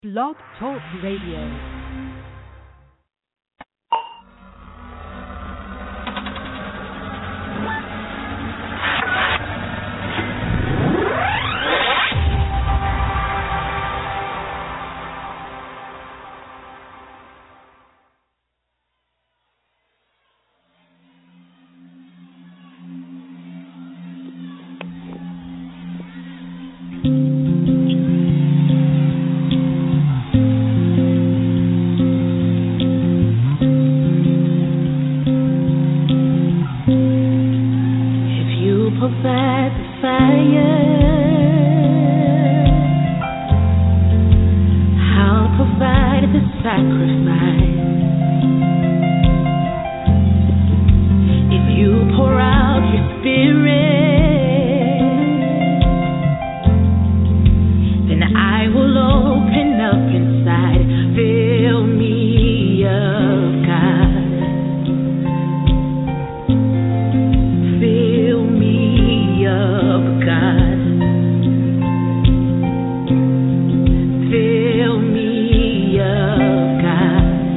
Blog Talk Radio. Fill me up, God.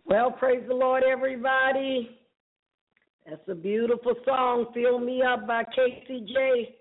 Well, praise the Lord, everybody. That's a beautiful song, Fill Me Up by KCJ.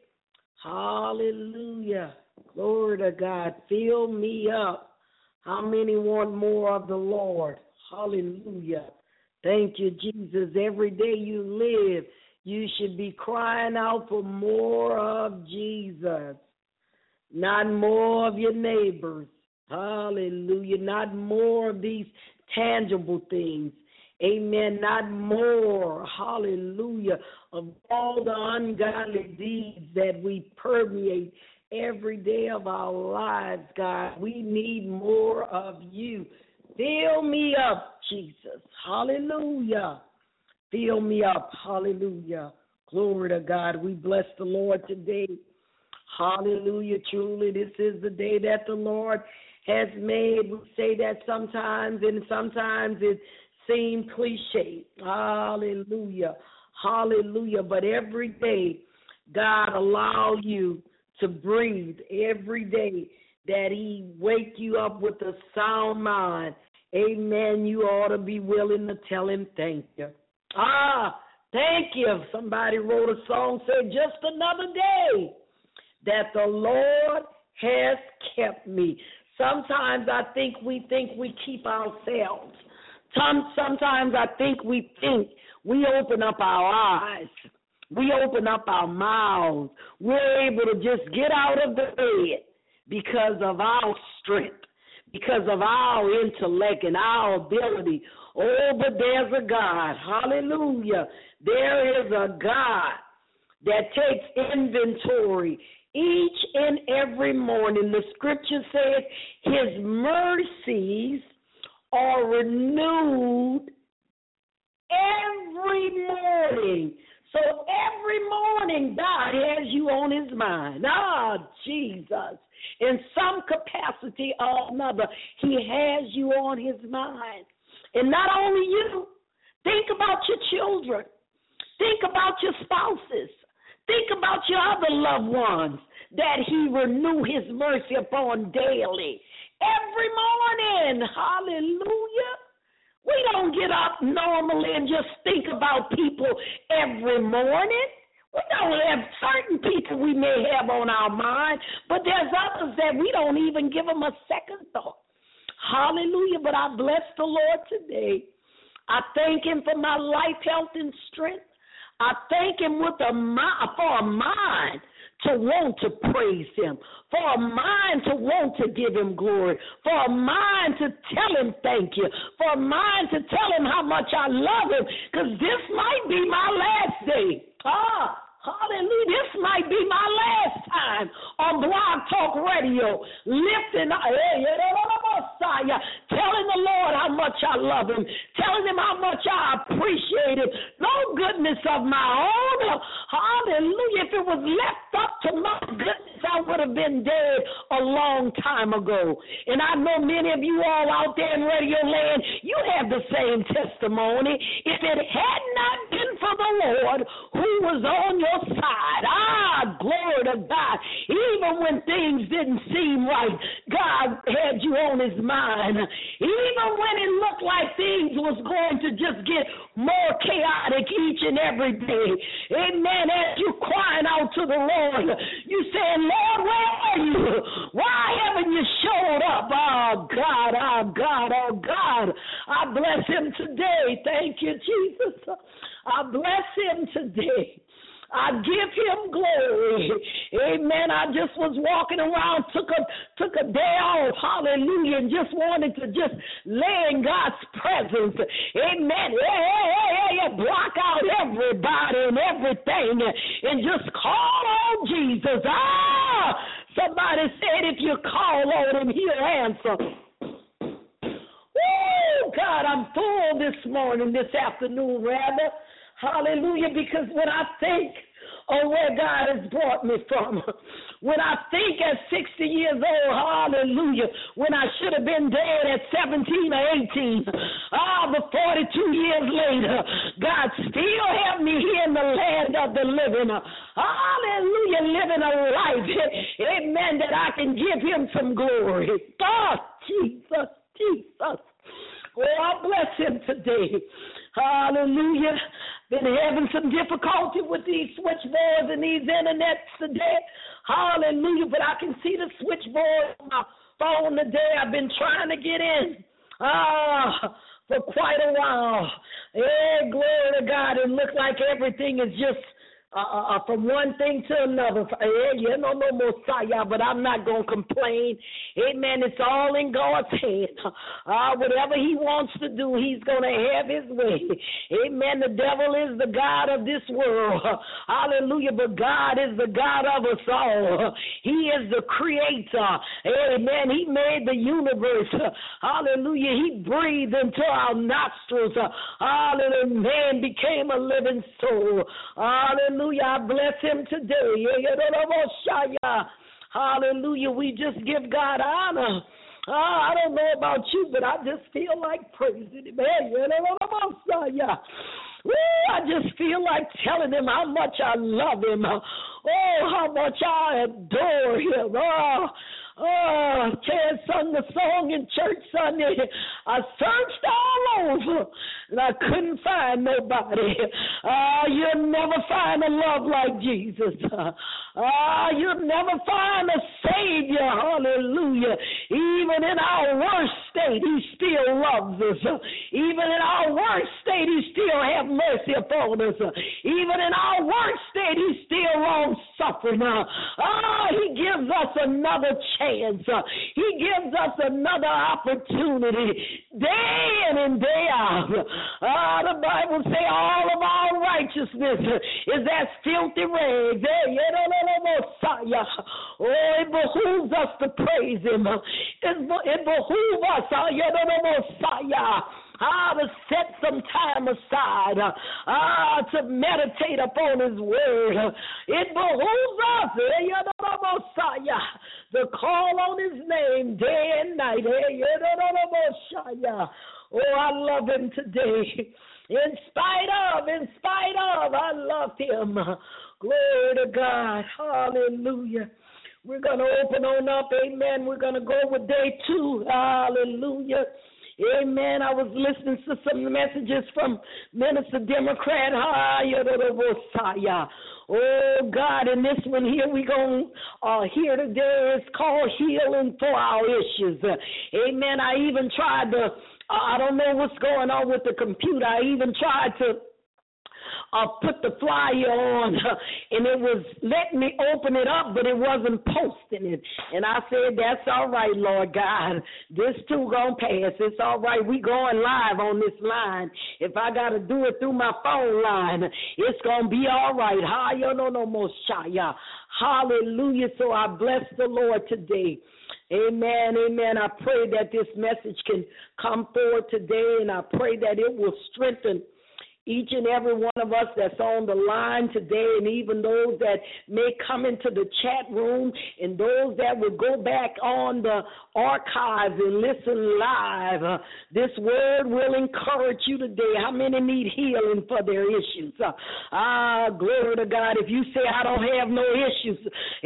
Hallelujah. Glory to God. Fill me up. How many want more of the Lord? Hallelujah. Thank you, Jesus. Every day you live, you should be crying out for more of Jesus, not more of your neighbors. Hallelujah. Not more of these tangible things. Amen. Not more, hallelujah, of all the ungodly deeds that we permeate every day of our lives, God. We need more of you. Fill me up, Jesus. Hallelujah. Fill me up. Hallelujah. Glory to God. We bless the Lord today. Hallelujah. Truly, this is the day that the Lord has made. We say that sometimes, and sometimes it seems cliche. Hallelujah. Hallelujah. But every day, God allow you to breathe. Every day that he wake you up with a sound mind, amen, you ought to be willing to tell him thank you. Thank you. Somebody wrote a song, said, just another day that the Lord has kept me. Sometimes I think we keep ourselves. Sometimes I think we open up our eyes. We open up our mouths. We're able to just get out of the bed because of our strength, because of our intellect and our ability. Oh, but there's a God. Hallelujah. There is a God that takes inventory each and every morning. The scripture says his mercies are renewed every morning. So every morning God has you on his mind. Jesus. In some capacity or another, he has you on his mind. And not only you, think about your children. Think about your spouses. Think about your other loved ones that he renew his mercy upon daily. Every morning, hallelujah. We don't get up normally and just think about people every morning. We don't have certain people we may have on our mind, but there's others that we don't even give them a second thought. Hallelujah. But I bless the Lord today. I thank him for my life, health, and strength. I thank him for a mind to want to praise him, for a mind to want to give him glory, for a mind to tell him thank you, for a mind to tell him how much I love him, because this might be my last day. Hallelujah. This might be my last time on Blog Talk Radio, lifting up, telling the Lord how much I love him, telling him how much I appreciate him. No goodness of my own. Hallelujah. If it was left up to my goodness, I would have been dead a long time ago. And I know many of you all out there in Radio Land, you have the same testimony. If it had not been for the Lord who was on your side, glory to God. Even when things didn't seem right, God had you on his mind. Even when it looked like things was going to just get more chaotic each and every day. Amen. As you crying out to the Lord, you saying, Lord, where are you? Why haven't you showed up? Oh, God, oh, God, oh, God. I bless him today. Thank you, Jesus. I bless him today. I give him glory. Amen. I just was walking around, took a day off, hallelujah, and just wanted to just lay in God's presence. Amen. Block out everybody and everything and just call on Jesus. Somebody said if you call on him, he'll answer. Woo, God, I'm full this afternoon, rather. Hallelujah, because when I think of where God has brought me from, when I think at 60 years old, hallelujah, when I should have been dead at 17 or 18, but 42 years later, God still have me here in the land of the living. Hallelujah, living a life, amen, that I can give him some glory. Jesus. Oh, I bless him today. Hallelujah. Been having some difficulty with these switchboards and these internets today. Hallelujah. But I can see the switchboard on my phone today. I've been trying to get in for quite a while. Hey, glory to God. It looks like everything is just from one thing to another. No Messiah, but I'm not going to complain. Amen. It's all in God's hand. Whatever he wants to do, he's going to have his way. Amen. The devil is the God of this world. Hallelujah. But God is the God of us all. He is the creator. Amen. He made the universe. Hallelujah. He breathed into our nostrils. Hallelujah. Man became a living soul. Hallelujah. I bless him today. Hallelujah. We just give God honor. I don't know about you, but I just feel like praising him. I just feel like telling him how much I love him. Oh, how much I adore him. Chad sung the song in church Sunday. I searched all over, and I couldn't find nobody. You'll never find a love like Jesus. You'll never find a Savior. Hallelujah. Even in our worst state, he still loves us. Even in our worst state, he still has mercy upon us. Even in our worst state, he's still long-suffering. He gives us another chance. He gives us another opportunity day in and day out. The Bible says all of our righteousness is as filthy rags. It behooves us to praise him. It behooves us to set some time aside to meditate upon his word. It behooves us to call on his name day and night. Oh, I love him today. In spite of, I love him. Glory to God. Hallelujah. We're going to open on up. Amen. We're going to go with day 2. Hallelujah. Amen. I was listening to some messages from Minister Democrat. Oh, God, and this one here we're going to hear today is called Healing for Our Issues. Amen. I even tried to, I don't know what's going on with the computer. I even tried to put the flyer on, and it was letting me open it up, but it wasn't posting it. And I said, that's all right, Lord God. This too gonna pass. It's all right. We going live on this line. If I got to do it through my phone line, it's gonna be all right. Hallelujah. So I bless the Lord today. Amen, amen. I pray that this message can come forward today, and I pray that it will strengthen each and every one of us that's on the line today, and even those that may come into the chat room, and those that will go back on the archives and listen live. This word will encourage you today. How many need healing for their issues? Glory to God. If you say, I don't have no issues,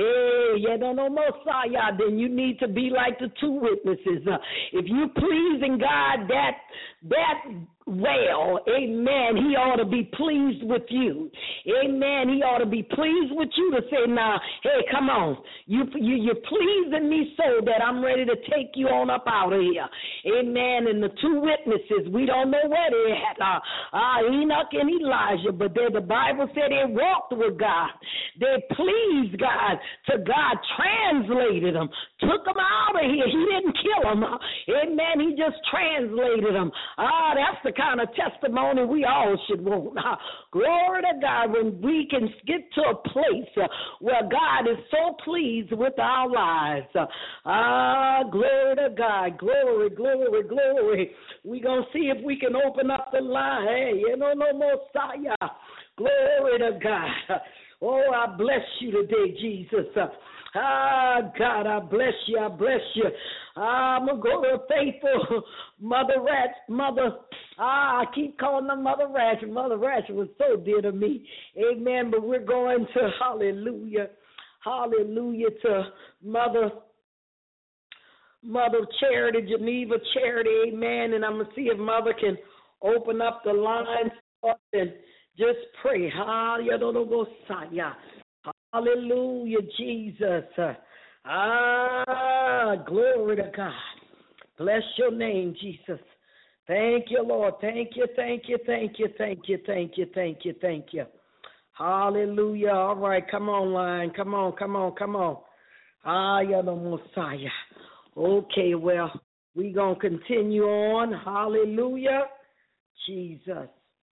then you need to be like the 2 witnesses. If you pleasing God that well, amen, he ought to be pleased with you. Amen. He ought to be pleased with you to say, nah, hey, come on. You're pleasing me so that I'm ready to take you on up out of here. Amen. And the 2 witnesses, we don't know where they're at. Enoch and Elijah, but the Bible said they walked with God. They pleased God. To God translated them, took them out of here. He didn't kill them. Amen. He just translated them. That's the kind of testimony we all should want. Glory to God, when we can get to a place where God is so pleased with our lives. Glory to God. Glory, glory, glory. We're going to see if we can open up the line. Hey, no Messiah. Glory to God. Oh, I bless you today, Jesus. God, I bless you. I bless you. I'm going to go to faithful Mother Ratchet. I keep calling her Mother Ratchet. Mother Ratchet was so dear to me. Amen. But we're going to hallelujah to Mother Mother Charity, Geneva Charity, amen. And I'm going to see if Mother can open up the lines and just pray. Hallelujah, Jesus. Glory to God. Bless your name, Jesus. Thank you, Lord. Thank you, thank you, thank you, thank you, thank you, thank you, thank you. Hallelujah. All right, come on, line. Come on, come on, come on. You're the Messiah. Okay, well, we're going to continue on. Hallelujah. Jesus.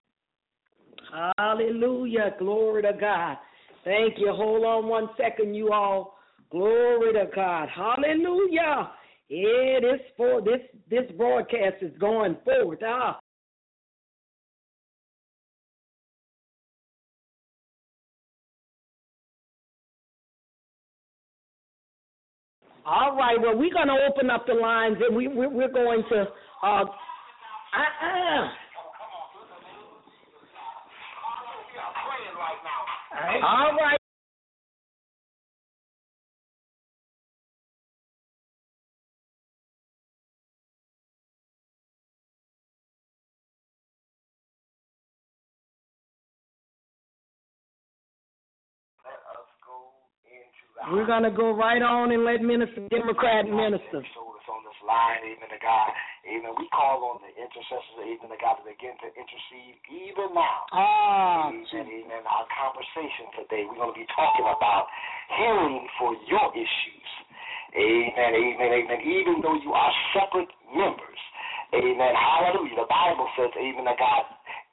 Hallelujah. Glory to God. Thank you. Hold on 1 second, you all. Glory to God. Hallelujah. It is for this broadcast is going forward. All right, well, we're going to open up the lines, and we're going to, all right. We're going to go right on and let Democrat minister. On this line, amen to God. Amen. We call on the intercessors, amen to God, to begin to intercede even now. Amen. Amen. Our conversation today, we're going to be talking about healing for your issues. Amen. Amen. Amen. Even though you are separate members. Amen. Hallelujah. The Bible says, amen to God,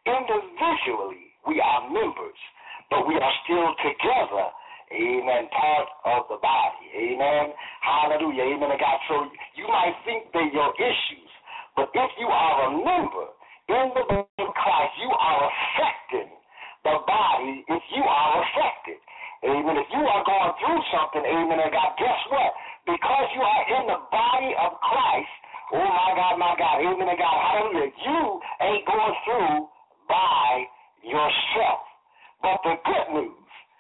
individually we are members, but we are still together. Amen. Part of the body. Amen. Hallelujah. Amen to God. So you might think they're your issues, but if you are a member in the body of Christ, you are affecting the body if you are affected. Amen. If you are going through something, amen to God, guess what? Because you are in the body of Christ, oh my God, amen to God, hallelujah, you ain't going through by yourself. But the good news,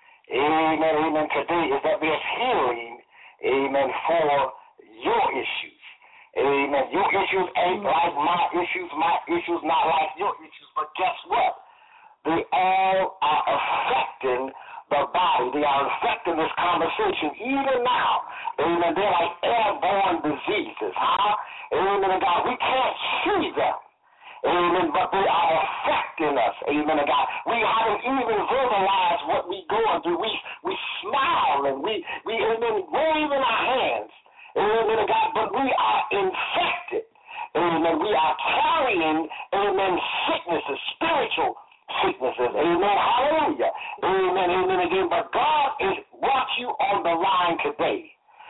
amen, amen, today is that there's healing, amen, for your issues. Amen. Your issues ain't like my issues not like your issues, but guess what? They all are affecting the body. They are affecting this conversation even now. Amen. They're like airborne diseases, Amen, God. We can't see them. Amen, but they are affecting us. Amen, God. We haven't even verbalized what we're going through. We smile and we amen, waving our hands. Amen, God, but we are infected. Amen. We are carrying, amen, sicknesses, spiritual sicknesses. Amen. Hallelujah. Amen. Amen again. But God wants you on the line today.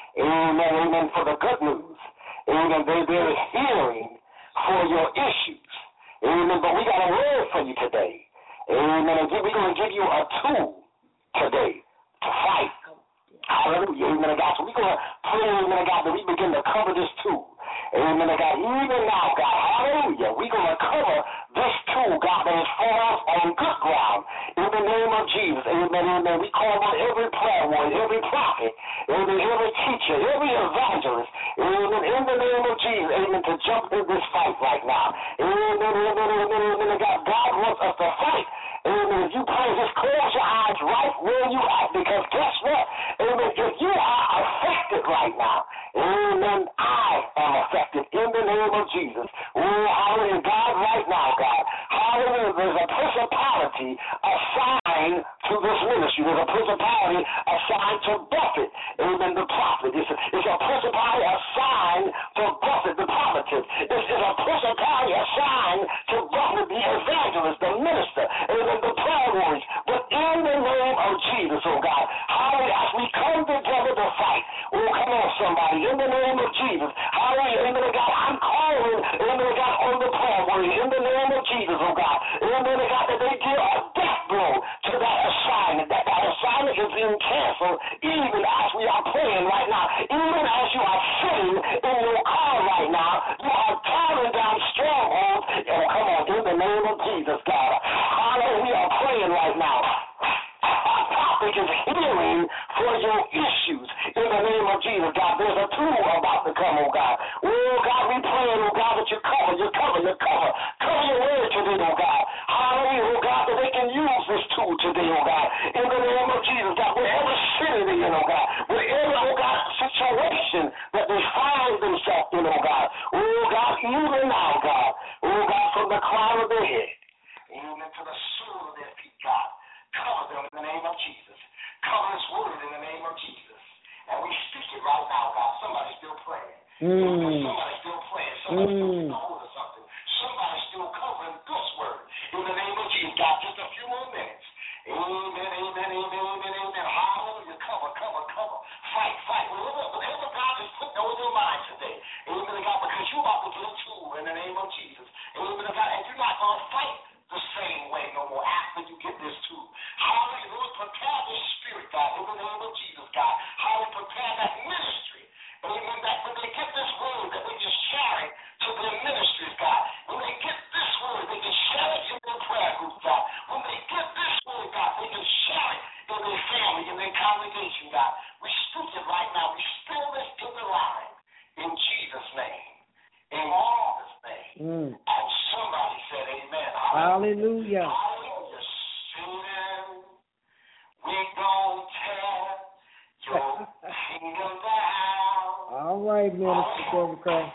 Amen. Amen. For the good news. Amen. There is healing for your issues. Amen. But we got a word for you today. Amen. And we're going to give you a tool today to fight. Hallelujah. Amen. God. So we're going to pray, amen, God, that we begin to cover this tool. Amen. God. Even now, God. Hallelujah. We're going to cover this tool, God, that is for us on good ground. In the name of Jesus. Amen. Amen. We call on every prayer warrior, every prophet, amen, every teacher, every evangelist. Amen. In the name of Jesus. Amen. To jump in this fight right now. Amen. Amen. Amen. Amen. God. God wants us to fight. Amen. If you pray, just close your eyes right where you are, because guess what? Amen. If you are affected right now, amen, I am affected in the name of Jesus. Oh, hallelujah. God, right now, God. Hallelujah. There's a principality assigned to this ministry. There's a principality assigned to Buffett, amen, the prophet. It's a principality assigned to Buffett, the prophetess. This is a principality assigned to Buffett, the evangelist, the minister, amen, the prayer warriors. But in the name of Jesus, oh God, hallelujah, as we come together to fight, oh, come on, somebody, in the name of Jesus, hallelujah, amen, God, I'm calling, amen, God, on the prayer warrior, in the name of Jesus, oh God, amen, God, that they give a death blow to that assignment, that assignment is being canceled, even as we are praying right now, even as you are sitting in your car right now, you are tearing down strongholds, oh, come on, in the name of Jesus, God, hallelujah, we are praying right now. Our topic is healing for your issues in the name of Jesus, God. there's a tool about to come, oh God. Oh God, we pray, oh God, that you cover your word today, oh God. Hallelujah, oh God, that they can use this tool today, oh God. In the name of Jesus, God, wherever city they're in, oh God, wherever, oh God, situation that they find themselves in, oh God. Oh God, even now, God. Oh God, from the crown of their head, even to the sole of their feet, God. Cover them in the name of Jesus. Cover this word in the name of Jesus. And we speak it right now, God. Somebody's still praying. Somebody's still praying. Somebody's still getting a hold of something. Somebody's still covering this word in the name of Jesus, God. Just a few more minutes. Amen, amen, amen, amen, amen. Hallelujah. Cover. Fight. Whatever God is putting on your mind today. Amen, God, because you're about to get a tool in the name of Jesus. Amen, God. And you're not going to fight the same way no more after you get this tool. Hallelujah. Lord, prepare the spirit, God, in the name of Jesus, God. Hallelujah. Prepare that ministry. Amen. That when they get this word, that they can share it to their ministries, God. When they get this word, they can share it in their prayer groups, God. When they get this word, God, they can share it in their family, in their congregation, God. We speak it right now. We spill this in the line. In Jesus' name. In Jesus' name. And somebody said amen. Hallelujah. Hallelujah. Satan, we gon' tear your kingdom down. All right, Minister Deborah Craig.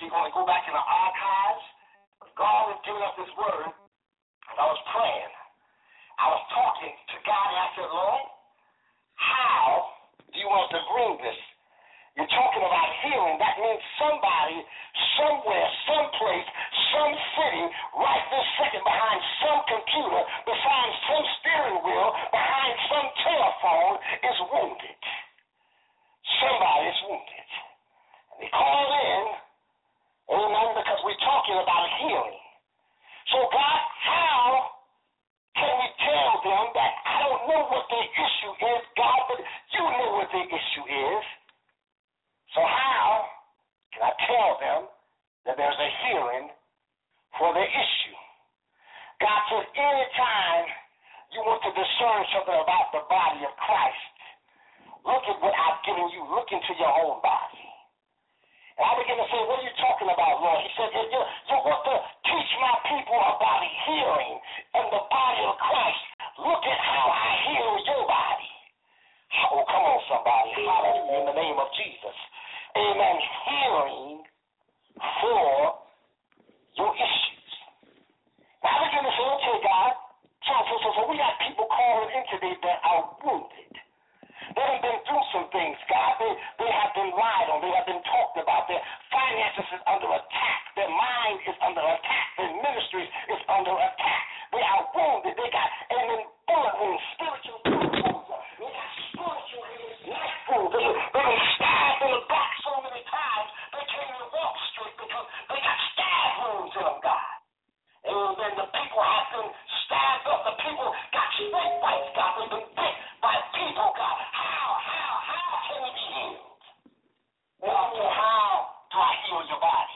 you're going to go back in the archives. God was giving us this word. As I was praying, I was talking to God, and I said, Lord, how do you want to bring this? You're talking about healing. That means somebody, somewhere, someplace, some city, right this second behind some computer, behind some steering wheel, behind some telephone is wounded. Somebody is wounded. And they call in, amen, because we're talking about healing. So God, how can we tell them that I don't know what their issue is, God, but you know what their issue is? So how can I tell them that there's a healing for their issue? God says anytime you want to discern something about the body of Christ, look at what I've given you. Look into your own body. And I began to say, what are you talking about, Lord? He said, you want to teach my people about healing in the body of Christ. Look at how I heal your body. Oh, come on, somebody. Hallelujah, in the name of Jesus. Amen. Healing for your issues. Now, I begin to say, okay, God, so we got people calling in today that are wounded. They have been through some things, God. They have been lied on. They have been talked about. Their finances is under attack. Their mind is under attack. Their ministry is under attack. They are wounded. They got bullet wounds, spiritual wounds. They got spiritual wounds, life wounds. They've been stabbed in the back so many times they can't even walk straight because they got stab wounds in them, God. And then the people have been stabbed up. The people got snake bites, God. They've been bit by people, God. How can we be healed? Well, how do I heal your body?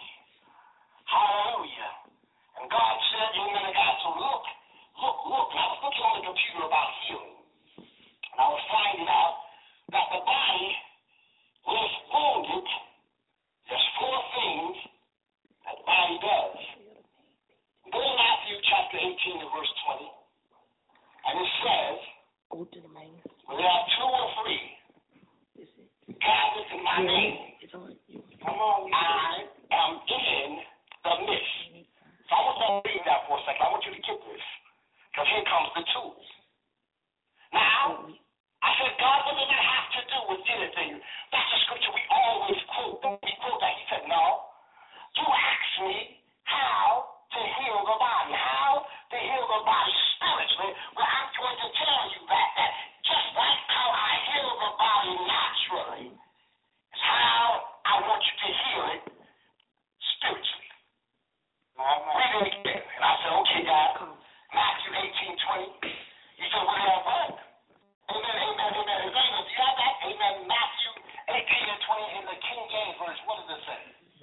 Hallelujah. And God said, amen, God, so look. I was looking on the computer about healing. And I was finding out that the body was wounded. There's 4 things that the body does. Go to Matthew chapter 18 and verse 20. And it says, when there are 2 or 3 gathered in my name, come on, I am in the midst. So I want you to read that for a second. I want you to get this. Because here comes the tools. Now, I said, God, what does that have to do with anything? That's the scripture we always quote. We quote that. He said, no. You asked me how to heal the body. How to heal the body spiritually. Well, I'm going to tell you that just like how I heal the body naturally is how I want you to heal it spiritually. Read it again. And I said, okay, God. Matthew 18:20. He said, well, they are what? Amen. Do you have that? Amen. Matthew 18 and 20 in the King James version. What does it say?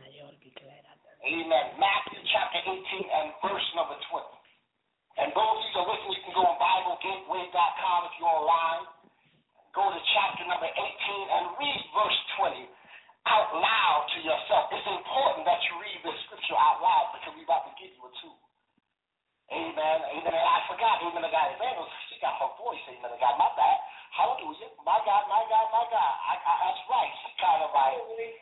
Amen. Matthew chapter 18 and verse number 20. And those of you that are listening, you can go on BibleGateway.com if you're online. Go to chapter number 18 and read verse 20 out loud to yourself. It's important that you read this scripture out loud because we're about to give you a tool. Amen. And I forgot, amen, the guy, she got her voice, amen, the guy, my bad. Hallelujah. My God. That's right. She kind of like,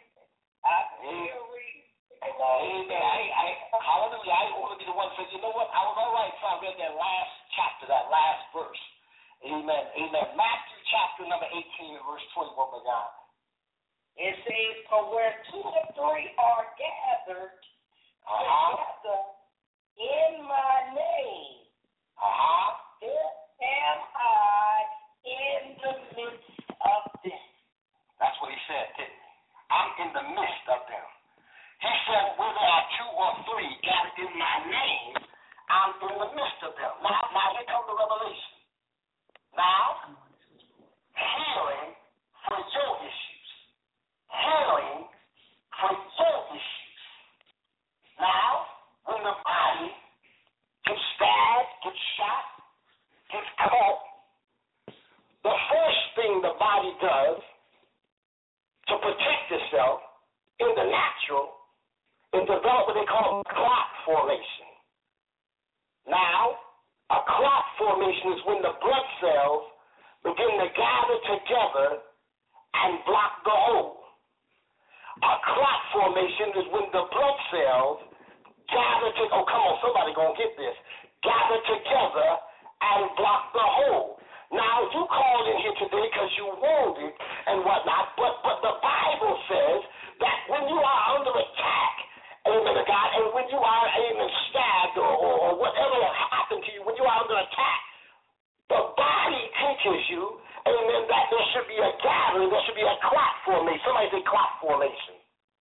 amen. Hallelujah. I didn't want to be the one to say, you know what, I was all right until I read that last chapter, that last verse. Amen. Matthew chapter number 18 and verse 20, woman of God. It says, for where 2 or 3 are gathered together in my name, there am I in the midst of them. That's what he said, didn't he? I'm in the midst of them. He said, where there are 2 or 3 gathered in my name, I'm in the midst of them. Now here comes the revelation. Now, healing for your issues. Healing for your issues. Now, when the body gets stabbed, gets shot, gets cut, the first thing the body does to protect itself in the natural is develop what they call clot formation. Now, a clot formation is when the blood cells begin to gather together and block the hole. A clot formation is when the blood cells gather to, oh, come on, somebody gonna get this, gather together and block the hole. Now, you called in here today because you wounded and whatnot, but the Bible says that when you are under attack, amen to God, and when you are, amen, stabbed or whatever happened to you, when you are under attack, the body teaches you, amen, that there should be a gathering, there should be a clot formation. Somebody say clot formation.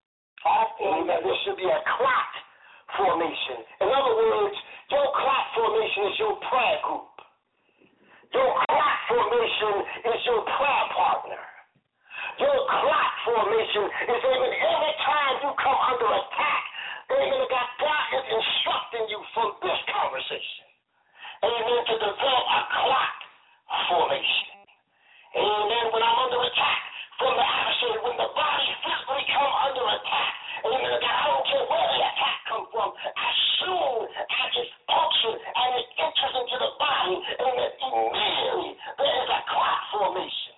Amen. There should be a clot formation. In other words, your clot formation is your prayer group. Your clot formation is your prayer partner. Your clot formation is, amen, every time you come under attack, amen, God is instructing you from this conversation, amen, to develop a clot formation. Amen. When I'm under attack from the adversary, when the body physically come under attack, amen, God, I don't care where the attack comes from, as soon as it functions and it enters into the body, amen, immediately there is a clot formation.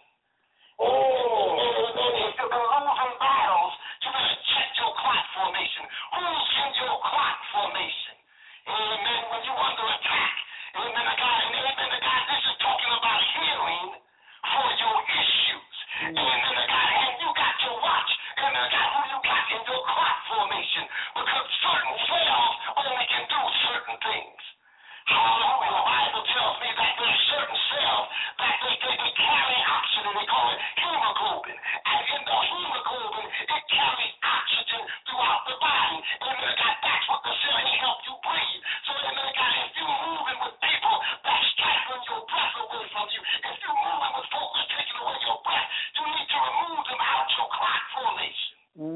Amen. If you've been losing battles, you better check your clot formation. Who's in your clot formation? Amen. When you're under attack, amen, God, this is talking about healing for your issues. Amen, God, and you got to watch, amen, God, who you got in your clot formation, because certain cells only can do certain things. Hallelujah. The Bible tells me that there are certain cells that they carry oxygen. They call it hemoglobin. And in the hemoglobin, it carries oxygen throughout the body. Amen, God, that's what the cell helps you breathe. So, amen, God, if you're moving with people that's stifling your breath away from you, if you're moving with folks that's taking away your breath, you need to remove them out your clot formation.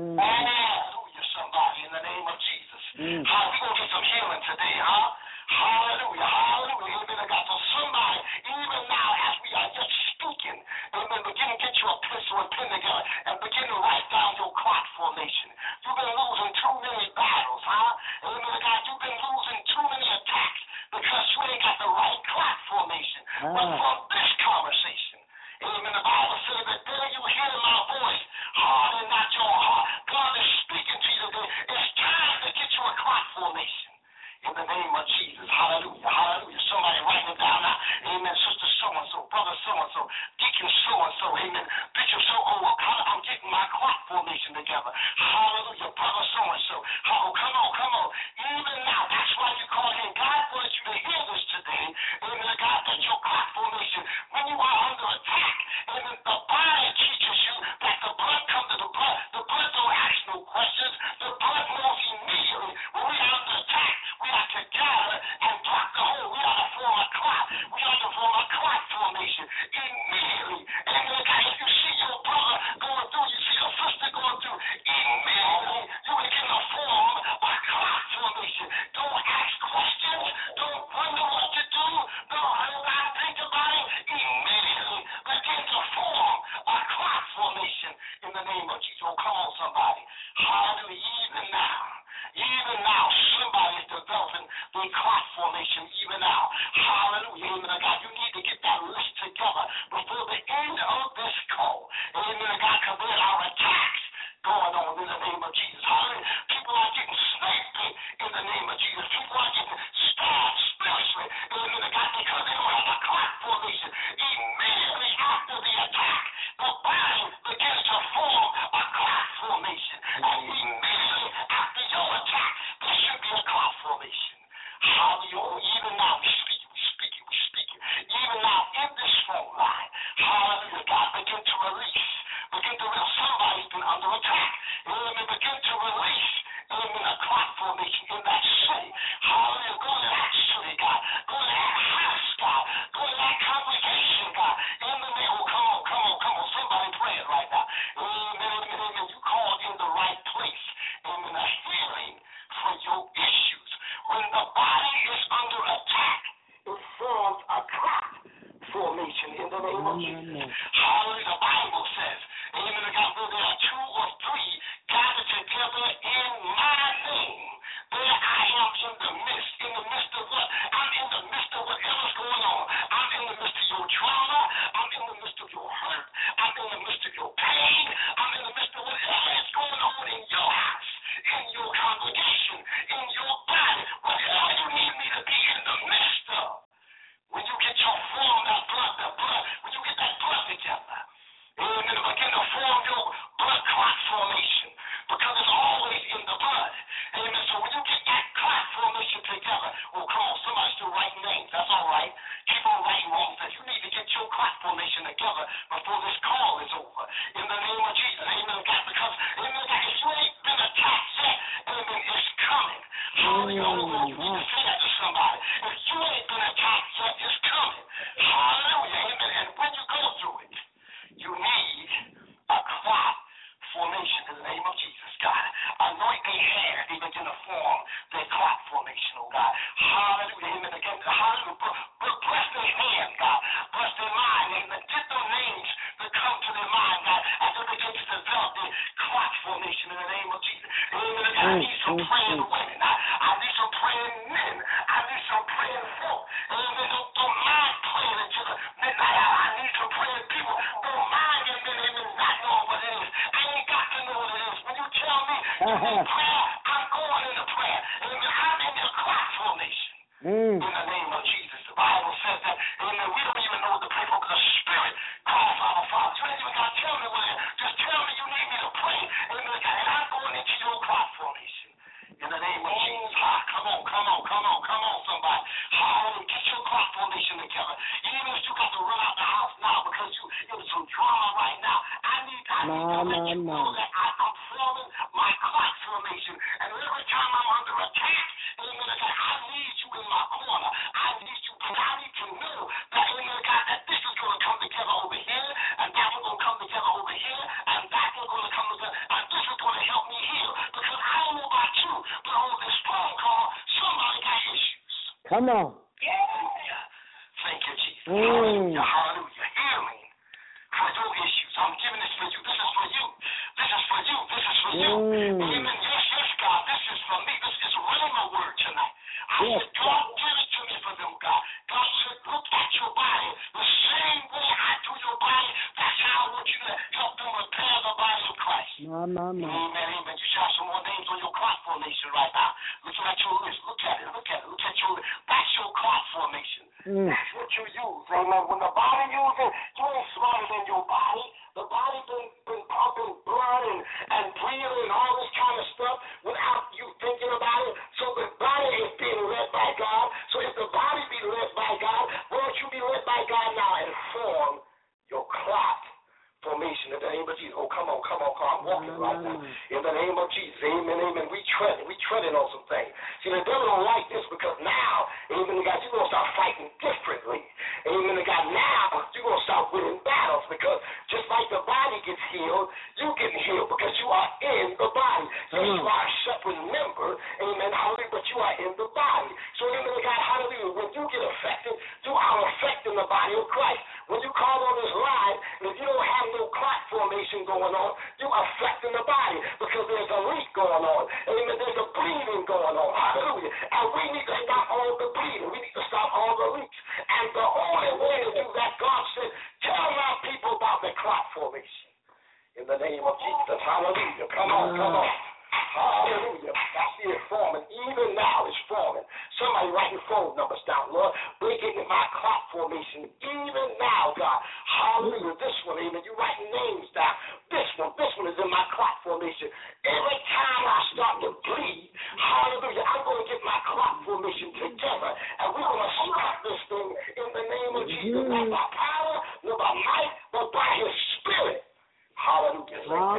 Hallelujah, somebody, in the name of Jesus. How we going to get some healing today, huh? Hallelujah, hallelujah, amen, God. So somebody, even now, as we are just speaking, amen, begin to get you a pencil and pen together and begin to write down your clot formation. You've been losing too many battles, huh? Amen, God, you've been losing too many attacks because you ain't got the right clot formation. But from this conversation, amen, the Bible says that there you hear my voice, harden not your heart. God is speaking to you today. It's time to get you a clot formation. In the name of Jesus, hallelujah, hallelujah. Somebody write it down now. Amen. Sister so-and-so, brother so-and-so, deacon so-and-so, amen. Bishop so-and-so, I'm getting my clot formation together. Hallelujah, brother so-and-so. Oh, come on. Even now, that's why you call in. God wants you to hear this today. Amen, God, that your clot formation, when you are under attack, amen, the body teaches you that the blood comes to the blood. The blood don't ask no questions. The blood knows immediately when we are under attack. We are to gather and block the hole. We are to form a clot. We are to form a clot formation immediately. Amen. If you see your brother going through, you see your sister going through, immediately you begin to form a clot formation. Don't ask questions. Don't wonder what to do. Don't think about it. Immediately begin to form a clot formation in the name of Jesus. Oh, come on, somebody. Hallelujah. Even now, somebody is developing the clot formation even now. Hallelujah. Amen, God. You need to get that list together before the end of this call. Amen, God, because there are attacks going on in the name of Jesus. Hallelujah. People are getting snaked in the name of Jesus. People are getting stabbed spiritually. Amen, God, because they don't have a clot formation. Immediately after the attack, the body begins to form a clot formation. And immediately after your attack, there should be a clot formation. Hallelujah. Even now, we speak it. Even now, in this phone line, hallelujah, God, begin to release. Somebody's been under attack. Amen. Begin to release. Amen. A clot formation in that city. Hallelujah. Go to that city, God. Go to that house, God. Go to that congregation, God. In the name, oh, come on. Somebody pray it right now. Amen. You called in the right place. Amen. A healing for your issues. When the body is under attack, it forms a clot formation in the name of Jesus. Hallelujah. The Bible says, amen, God, where there are two or three gathered together in my name, there I am in the midst. In the midst of what? I'm in the midst of whatever's going on. I'm in the midst of your trauma. I'm in the midst of your hurt. I'm in the midst of your pain. I'm in the midst of whatever is going on you should say that to somebody. If you ain't been attacked yet, it's coming. Hallelujah. Amen. And when you go through it, you need a clot formation in the name of Jesus, God. Anoint their hair, they begin to form their clot formation, oh God. Hallelujah. Amen. Again, hallelujah. Bless their hand, God. Bless their mind. Amen. Get their names that come to their mind, God, as they begin to develop their clot formation in the name of Jesus. Amen. I need some praying women. I need some praying men. I need some praying folk. Amen. Don't mind praying until the midnight hour. I need some praying people. Don't mind amen, not knowing what it is. I ain't got to know what it is. When you tell me you need prayer, I'm going into prayer. Amen. I'm in your clot formation. In the name of Jesus. The Bible says that, amen, we don't even know what to pray for, but the Spirit calls our Father. You ain't even got to tell me what it is. Just tell me you need me to pray. Amen. And I'm going into your clot formation. In the name of Jesus. Come on, somebody. Hallelujah. Get your clot formation together. Even if you got to run out the house now because it was some drama right now. I need to let you know that I'm forming my clot formation. And every time I'm under attack, amen, I need you in my corner. I need you, but I need to know that, amen, God, that this is going to come together over here, and that one's going to come together over here, and that one's going to come together, and this is going to help me heal. Because I don't know about you, but on this phone call, somebody got issues. Come on. Yeah. Thank you, Jesus. Hallelujah. Hallelujah. Healing for your issues. I'm giving this for you. This is for you. This is for you. This is for you. Amen. Yes, God. This is for me. This is running my word tonight. I said, God, give it to me for them, God. God said, look at your body. The same way I do your body, that's how I want you to help them repair the body of Christ. Amen. Amen. You should have some more names on your clot formation right now. Look at your list. Look at it. Look at it. Look at your list. That's your clot formation. That's what you use. Amen. When the body uses it, you ain't smarter than your body. The body been pumping blood and breathing and all this kind of stuff without you thinking about it. So the body is being led by God. So if the body be led by God, why don't you be led by God now and form your clot formation in the name of Jesus. Oh, come on. I'm walking right now. In the name of Jesus. Amen. We treading on some things. See, the devil don't like this because now, amen, God, you're going to start fighting differently. Amen, God, now you're going to start winning battles because just like the body gets healed, you getting healed because you are in the body. Yes, you are a separate member, amen, hallelujah, but you are in the body. So, amen, God, hallelujah, when you get affected, you are affecting the body of Christ. When you call on this line, and if you don't have no clot formation going on, you're affecting the body because there's a leak going on. Amen. There's a bleeding going on. Hallelujah. And we need to stop all the bleeding. We need to stop all the leaks. And the only way to do that, God said, tell my people about the clot formation. In the name of Jesus. Hallelujah. Come on. Hallelujah. I see it forming. Even now it's forming. Somebody write your phone numbers down, Lord. Break it in my clot formation. Even now, God. Hallelujah. This one, amen. You write names down. This one is in my clot formation. Every time I start to bleed, hallelujah, I'm going to get my clot formation together. And we're going to stop this thing in the name of Jesus. Not by power, not by might, but by his spirit. Hallelujah.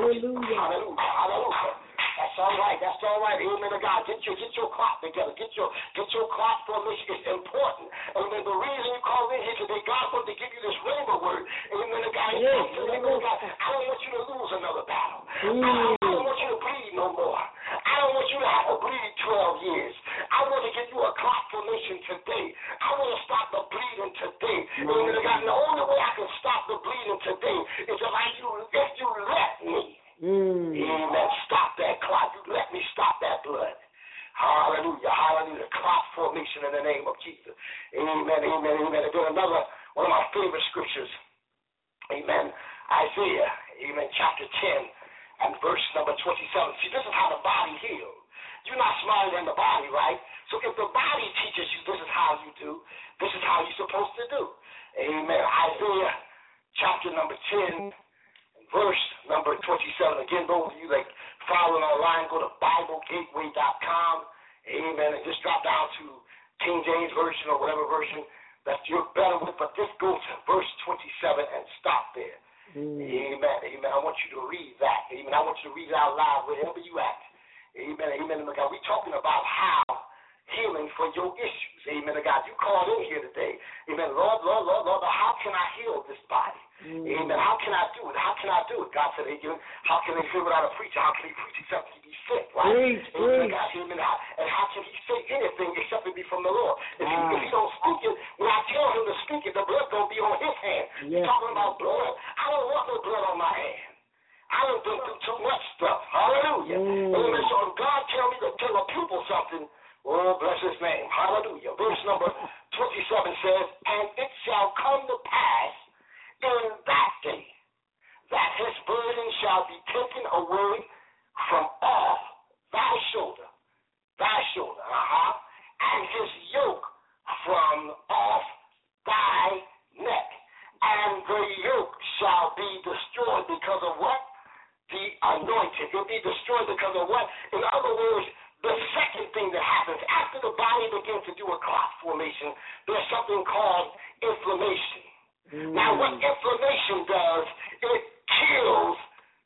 Hallelujah. That's all right. Amen to God. Get your clot together. Get your clot formation. It's important. Amen. The reason you called in here today, God wanted to give you this rhema word. Amen to God. Amen to God. I don't want you to lose another battle. I don't want you to bleed no more. I don't want you to have to bleed 12 years. I want to give you a clot formation today. I want to stop the bleeding today. Amen to God. And the only way I can stop the bleeding today is if you let me. Amen. Stop that clot. You let me stop that blood. Hallelujah. Clot formation in the name of Jesus. Amen. And then another one of my favorite scriptures. Amen. Isaiah. Amen. Chapter 10 and verse number 27. See, this is how the body heals. You're not smarter than the body, right? So if the body teaches you this is how you do, this is how you're supposed to do. Amen. Isaiah chapter number 10. Verse number 27. Again, those of you that following online, go to BibleGateway.com. Amen. And just drop down to King James Version or whatever version that you're better with. But just go to verse 27 and stop there. Amen. I want you to read that. Amen. I want you to read it out loud wherever you at. Amen. We're talking about how he for your issues. Amen to God. You called in here today. Amen. Lord, how can I heal this body? Amen. How can I do it? How can I do it? God said, how can they hear without a preacher? How can he preach except he be sent? Right? Amen. God, amen. And how can he say anything except it be from the Lord? If he don't speak it, when I tell him to speak it, the blood going to be on his hand. He's talking about blood. I don't want no blood on my hand. I done been through too much stuff. Hallelujah. Amen. So if God tell me to tell a pupil something, oh, bless his name. Hallelujah. Verse number 27 says, and it shall come to pass in that day that his burden shall be taken away from off thy shoulder, and his yoke from off thy neck, and the yoke shall be destroyed because of what? The anointing. It will be destroyed because of what? In other words, the second thing that happens after the body begins to do a clot formation, there's something called inflammation. Now, what inflammation does, it kills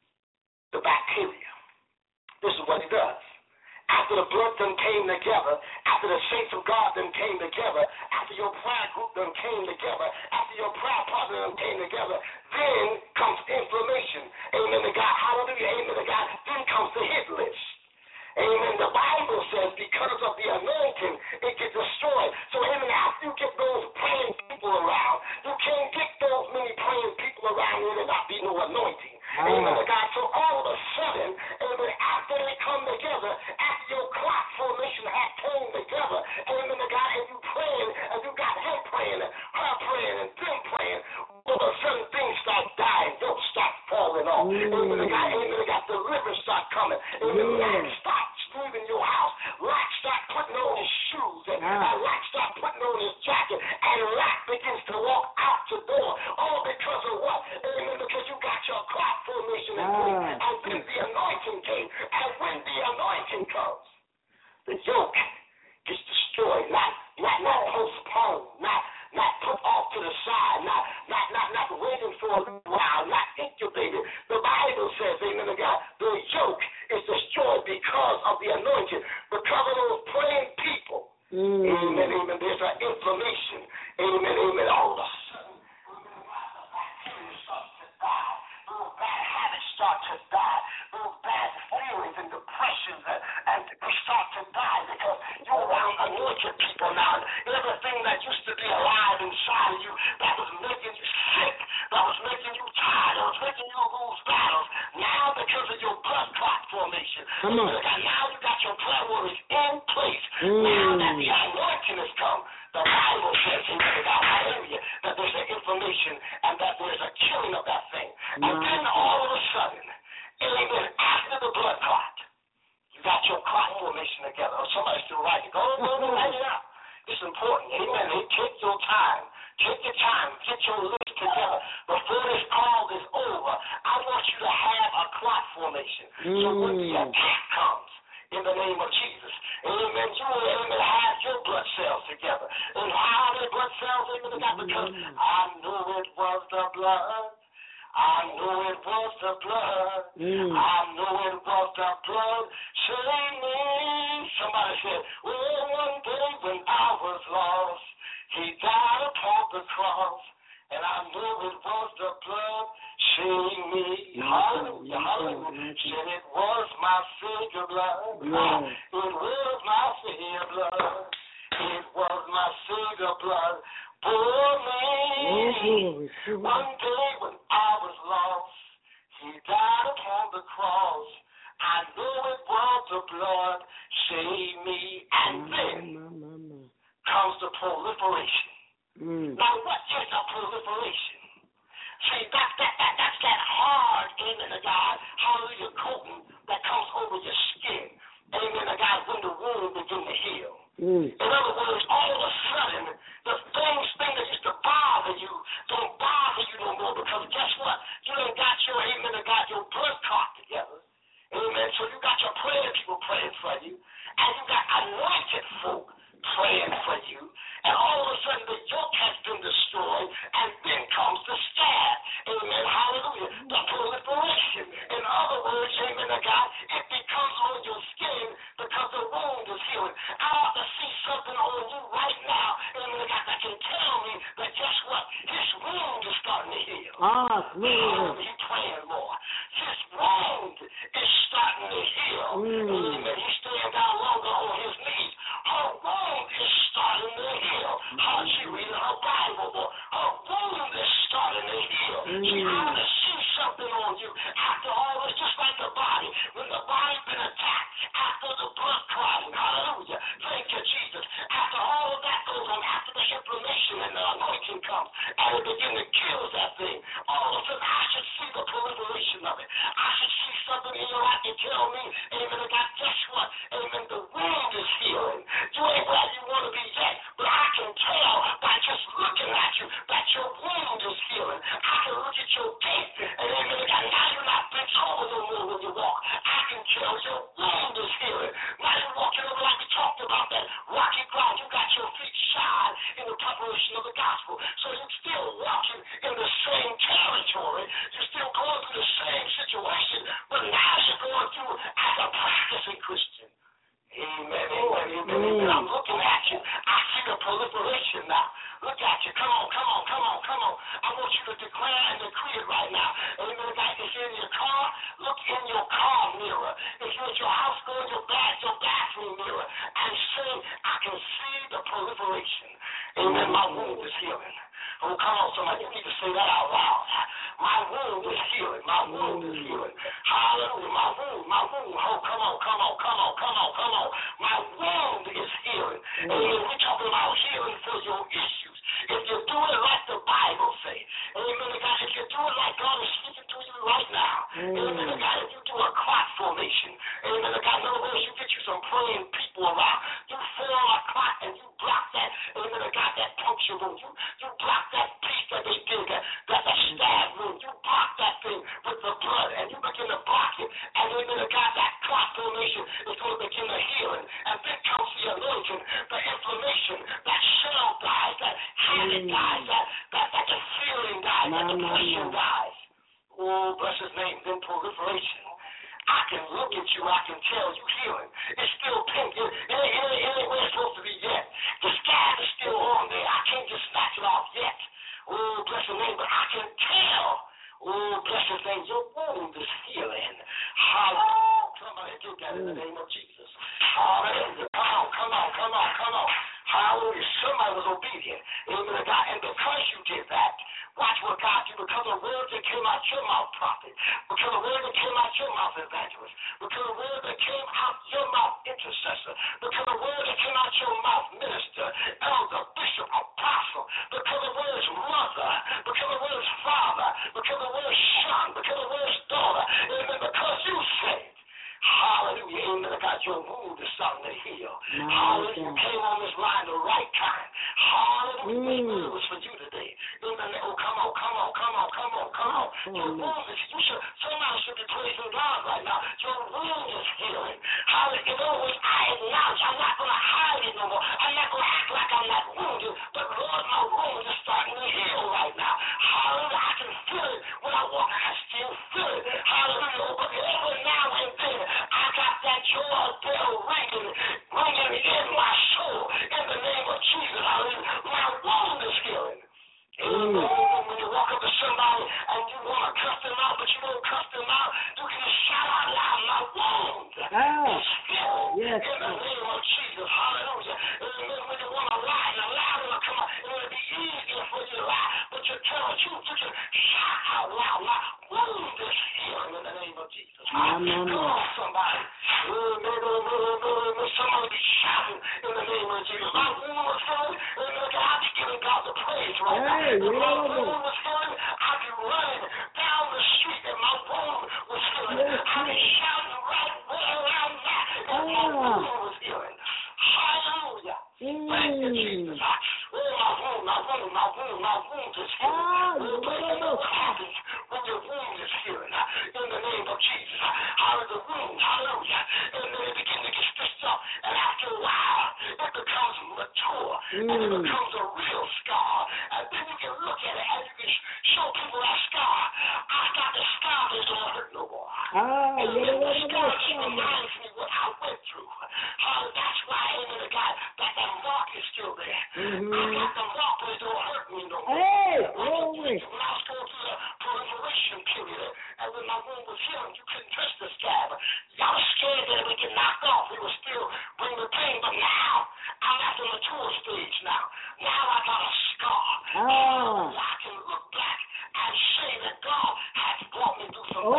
the bacteria. This is what it does. After the blood done came together, after the saints of God done came together, after your prayer group done came together, after your prayer partner done came together, then comes inflammation. Amen to God. Hallelujah. Amen to God. Then comes the hit list. Amen. The Bible says because of the anointing, it gets destroyed. So, amen, after you get those praying people around, you can't get those many praying people around and there not be no anointing. Amen to God. So all of a sudden, amen, after they come together, after your clot formation had came together, amen to God, and you praying, and you got him praying, and her praying, and them praying, all of a sudden things start dying, yokes start falling off. Amen to God, deliverance start coming. Amen. Lack starts leaving your house. Lack start putting on his shoes, and lack start putting on his jacket, and lack begins to walk out the door. All because of what? Amen, because you got your clot formation in place, and then the anointing came. And when the anointing comes, the yoke gets destroyed, not postponed, not put off to the side, not waiting for a little while, not incubated. The Bible says, amen to God, the yoke is destroyed because of the anointing, because of those praying people. Amen, amen. There's an inflammation. Amen, amen. All of a sudden, bacteria starts to die. Little bad habits start to die. Little bad feelings and depressions and start to die because you're around anointed people now. Everything that used to be alive inside of you that was making you sick, that was making you tired, that was making you lose battles, now because of your blood clot formation, now you got your prayer warriors in place. Now that the anointing has come, the Bible says, hallelujah, that there's an inflammation and that there's a killing of that thing. And then all of a sudden, amen, after the blood clot, you got your clot formation together. Or somebody still write it. Go, write it out. It's important. Amen. Hey, take your time. Take your time. Get your list together. Before this call is over, I want you to have a clot formation. So when the attack comes, in the name of Jesus, amen, you will, amen, have your blood cells together. And how are the blood cells, amen, because I knew it was the blood. I knew it was the blood. I knew it was the blood. Save me. Somebody said, well, one day when I was lost, he died upon the cross, and I knew it was the blood. Save me. Hallelujah. Hallelujah. Said it was my Savior blood. It was my Savior blood. It was my Savior blood. For me. One day when I was lost, he died upon the cross. I knew it was the blood. Save me. And then comes the proliferation. Now, what is a proliferation? See, that's that hard, amen to God, hallelujah, coating that comes over your skin. Amen to God, when the wound begins to heal. In other words, all of a sudden, the thing that used to bother you don't bother you no more because guess what? You done got your, amen to God, your blood clot together. Amen. So you got your prayer people praying for you, and you got anointed folk praying for you, and all of a sudden the yoke has been destroyed, and then comes the scab. Amen. Hallelujah. The proliferation. In other words, amen to God, it becomes on your skin because the wound is healing. I ought to see some something on you right now, amen, God, that can tell me that guess what? His wound is starting to heal. He's praying more. His wound is starting to heal. Amen. He's staying down longer on his knees. Her wound is starting to heal. She reading her Bible more. Her wound is starting to heal. She's going to see something on you. After all, it's just like the body. When the body's been attacked, after the blood clotting, hallelujah, thank you, Jesus. After all of that goes on, after the inflammation and the anointing comes, and it begins to kill that thing, all of a sudden I should see the proliferation of it. I should see something in your life to tell me, amen, God, guess what? Amen, the wound is healing. You ain't where you want to be yet, but I can tell by just looking at you that your wound is healing. I can look at your gait, and amen, God, now you're not bent over no more when you walk. I can tell your wound is healing. Now you're walking over like we talked about that rocky ground. You got your feet shod in the preparation of the gospel. So you're still walking in the same territory. You're still going through the same situation, but now you're going through as a practicing Christian. Amen, amen, amen, amen. I'm looking at you. I see the proliferation now. Look at you. Come on, come on, come on, come on. I want you to declare and decree it right now. Amen. God, if you're in your car, look in your car mirror. If you're at your house, go in your bathroom mirror and say, I can see the proliferation. Amen. My wound is healing. Oh, come on, somebody. You need to say that out loud. My wound is healing. My wound is healing. Hallelujah. My wound, my wound. Oh, come on, come on, come on, come on, come on. My wound is healing. Amen. We're talking about healing for your issues. If you do it like the Bible says, amen, God, if you do it like God is speaking to you right now, amen, God, if you do a clot formation, amen, God, in other words, you get you some praying people around, you form a clot and you block that, amen, God, that puncture wound, you block that piece that they did, that stab wound, you block that thing with the blood, and you begin to block it, and amen, God, that clot formation is going to begin to heal, and then comes the anointing, the inflammation, that shell dies, that habit dies, that the feeling dies, that depression dies. Oh, bless his name, then proliferation. I can look at you, I can tell you healing. It's still pink. It ain't where it's supposed to be yet. The scab is still on there. I can't just snatch it off yet. Oh, bless his name, but I can tell. Oh, bless his name, your wound is healing. Hallelujah. Somebody do that in the name of Jesus. Hallelujah. Come on, come on, come on, come on. Hallelujah. Somebody was obedient. Amen to God. And because you did that, watch what God did. Because the word that came out your mouth, prophet. Because the word that came out your mouth, evangelist. Because the word that came out your mouth, intercessor. Because the word that came out your mouth, minister, elder, bishop, apostle. Because the word is mother. Because the word is father. Because the word is son. Because the word is daughter. Amen. Because you saved. Hallelujah. Amen. God, your wound is starting to heal. Hallelujah. You came on this line the right time. Hallelujah. This word was for you today. Amen. Oh, come on, come on, come on, come on, come on. Your wound is, somebody should be praising God right now. Your wound is healing. Hallelujah. In other words, I acknowledge I'm not going to hide it no more. I'm not going to act like I'm not wounded. But Lord, my wound is starting to heal right now. Hallelujah. I can feel it when I walk. I still feel it. Hallelujah. But every now and then, I got that joy bell ringing in my soul in the name of Jesus. Hallelujah. My wound is healing. Amen. When you walk up to somebody and you want to cuss them out, but you don't cuss them out, you can shout out loud, my wound is healing. Yes. In the name of Jesus. Hallelujah. Amen. When you want to lie, the lie will come out. It will be easier for you to lie, but you tell the truth. You can shout out loud, my wound is healing in the name of Jesus. Come on, somebody. Somebody be shouting in the name of Jesus. My wound was healing. I'll be giving God the praise right now. If my wound was healing, I'll be running down the street and my wound was healing. I'll be shouting right where I'm at and my wound was healing. Hallelujah. Thank you, Jesus. My wound is healing. What happens when your wound is healing? In the name of Jesus. Hallelujah. Hallelujah. And then it begins to get stitched up. And after a while, it becomes mature. And it becomes a real scar. And then you can look at it and you can show people that scar. I got the scar that don't hurt no more. And the scar just reminds me what I went through. That's why, amen, God, that mark still there. I got the mark, but it don't hurt me no more. Hey, glory. When I was going through the proliferation period, and when my wound was healing, you couldn't touch the scab. Y'all was scared that it would get knocked off. It would still bring the pain, but now I'm at the mature stage now. Now I got a scar. I can look back and say that God has brought me through some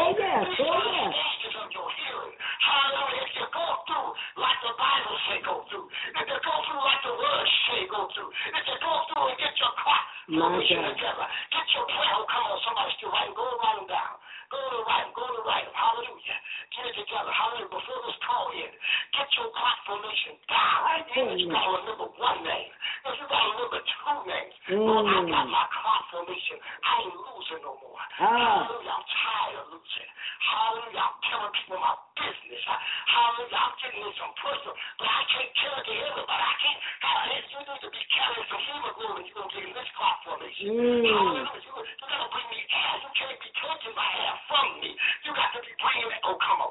stages of your healing. Hallelujah. If you go through like the Bible say go through, if you go through like the Word say go through, if you go through and get your clock together, get your prayer. Oh, come on, somebody still writing. Go and write them down. Go to write them. Hallelujah. Get it together. Hallelujah. Before this call in, get your clock formation down. Even if you got to remember one name, if you got to remember two names, Lord, I got my clock formation. I ain't losing no more. Hallelujah. I'm tired of losing. Hallelujah. I'm telling people my business. Hallelujah. I'm getting in some personal, but I can't tell it to everybody. I can't. You need to be carrying some hemoglobin. You're going to get in this clock formation. Hallelujah. You got to bring me air. You can't be taking my air from me. You got to be bringing it. Oh, come on.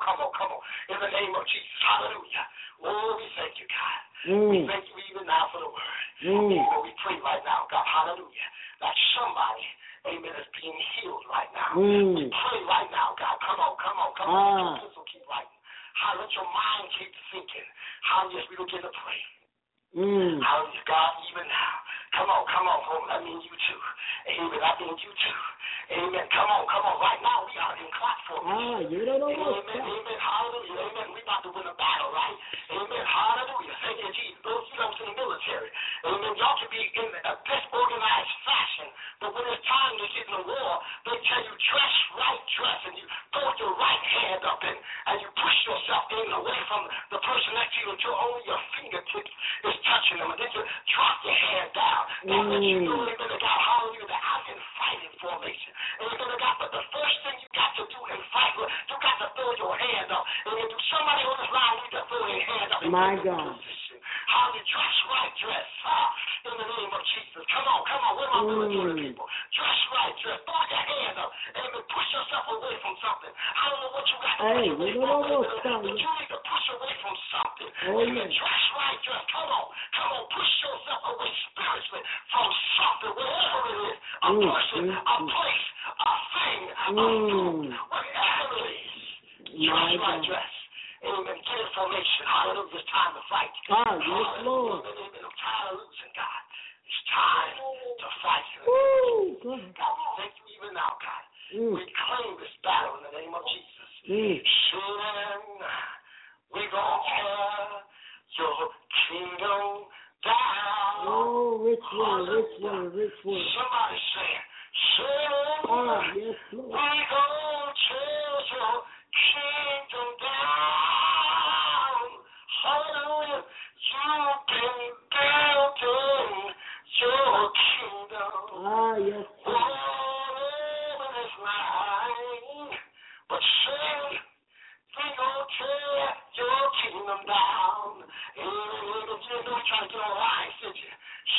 In the name of Jesus. Hallelujah. Oh, we thank you, God. We thank you even now for the word. Even we pray right now, God. Hallelujah. That somebody, amen, is being healed right now. We pray right now, God. Come on. Let your keep writing. Let your mind keep thinking. How yes, we will get to pray. Hallelujah, God, even now. Come on, home. I mean you too. Amen. I mean you too. Amen. Come on. Right now we are in clock formation. Amen. Hallelujah. Amen. We about to win a battle, right? Amen. Hallelujah. Thank you, Jesus. Those of you that was in the military. Amen. Y'all can be in a disorganized fashion, but when it's time to get in the war, they tell you dress, and you throw your right hand up and you push yourself in away from the person next to you until only your fingertips is touching them, and then you drop your hand down. That's what you know, amen, to God, hallelujah, that I'm in fighting formation. Amen, to God, but the first thing you got to do in fight, you got to throw your hand up. And if somebody on this line needs to throw their hand up. My God. Hallelujah, dress. In the name of Jesus. Come on, where my military people? Dress. Throw your hand up. Amen, push yourself away from something. I don't know what you got to do. But you need to push away from something. Amen, dress. Come on, push yourself away spiritually from something, wherever it is, a person, a place, a thing, a food, whatever it is. Dress. Amen. Get information. Hallelujah. It's time to fight. Yes, Lord. Amen. I'm tired of losing, God. It's time to fight. God, we thank you even now, God. We claim this battle in the name of Jesus. Soon we're going to tear your kingdom down. Rich word. Somebody say, soon yes, Lord. We're going to tear your kingdom down. Hallelujah. You've been building your kingdom. Yes. Whatever is mine. But soon we gonna tear your kingdom down. And you didn't know you're trying to get online, did you?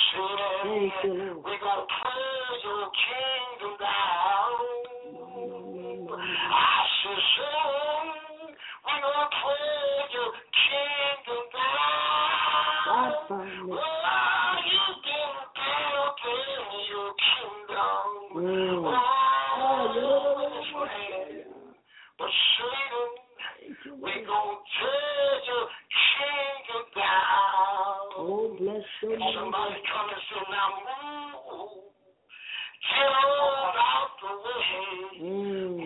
Soon we gonna tear your kingdom down. I said, soon we're going to pray your kingdom down. You've been building your kingdom. But soon we're going to tear your kingdom down. Bless you. Somebody come and say, now move. Get on out the way.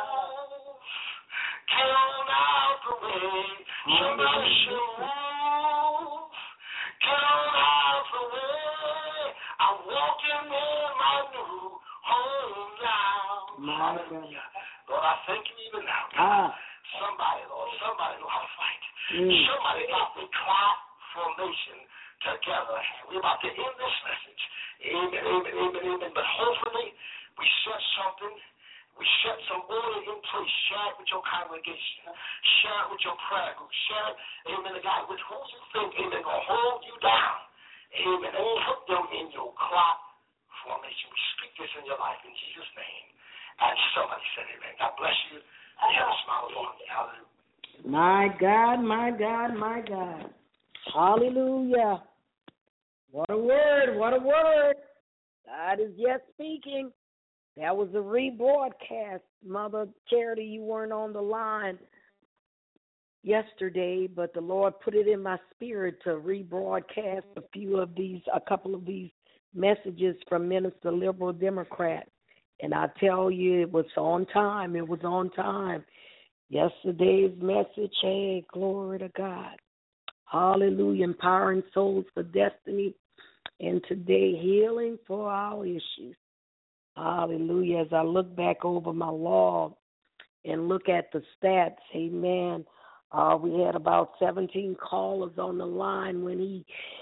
Get on out the way. Somebody should move. Get on out the way. I'm walking in my new home now. Hallelujah. Lord, I thank you even now. Somebody know how to fight. Somebody got the clock formation together. We're about to end this message. Amen. But hopefully we set something. We set some order in place. Share it with your congregation. Share it with your prayer group. Share it, amen, to God, with who you think, amen, going to hold you down. Amen. And put them in your clock formation. We speak this in your life in Jesus' name. And somebody said amen. God bless you. And have a smile on me. Hallelujah. My God. Hallelujah. What a word. What a word. God is yet speaking. That was a rebroadcast. Mother Charity, you weren't on the line yesterday, but the Lord put it in my spirit to rebroadcast a couple of these messages from Minister Liberal Democrat. And I tell you, it was on time. It was on time. Yesterday's message, hey, glory to God. Hallelujah, empowering souls for destiny. And today, healing for our issues. Hallelujah. As I look back over my log and look at the stats, amen, we had about 17 callers on the line when he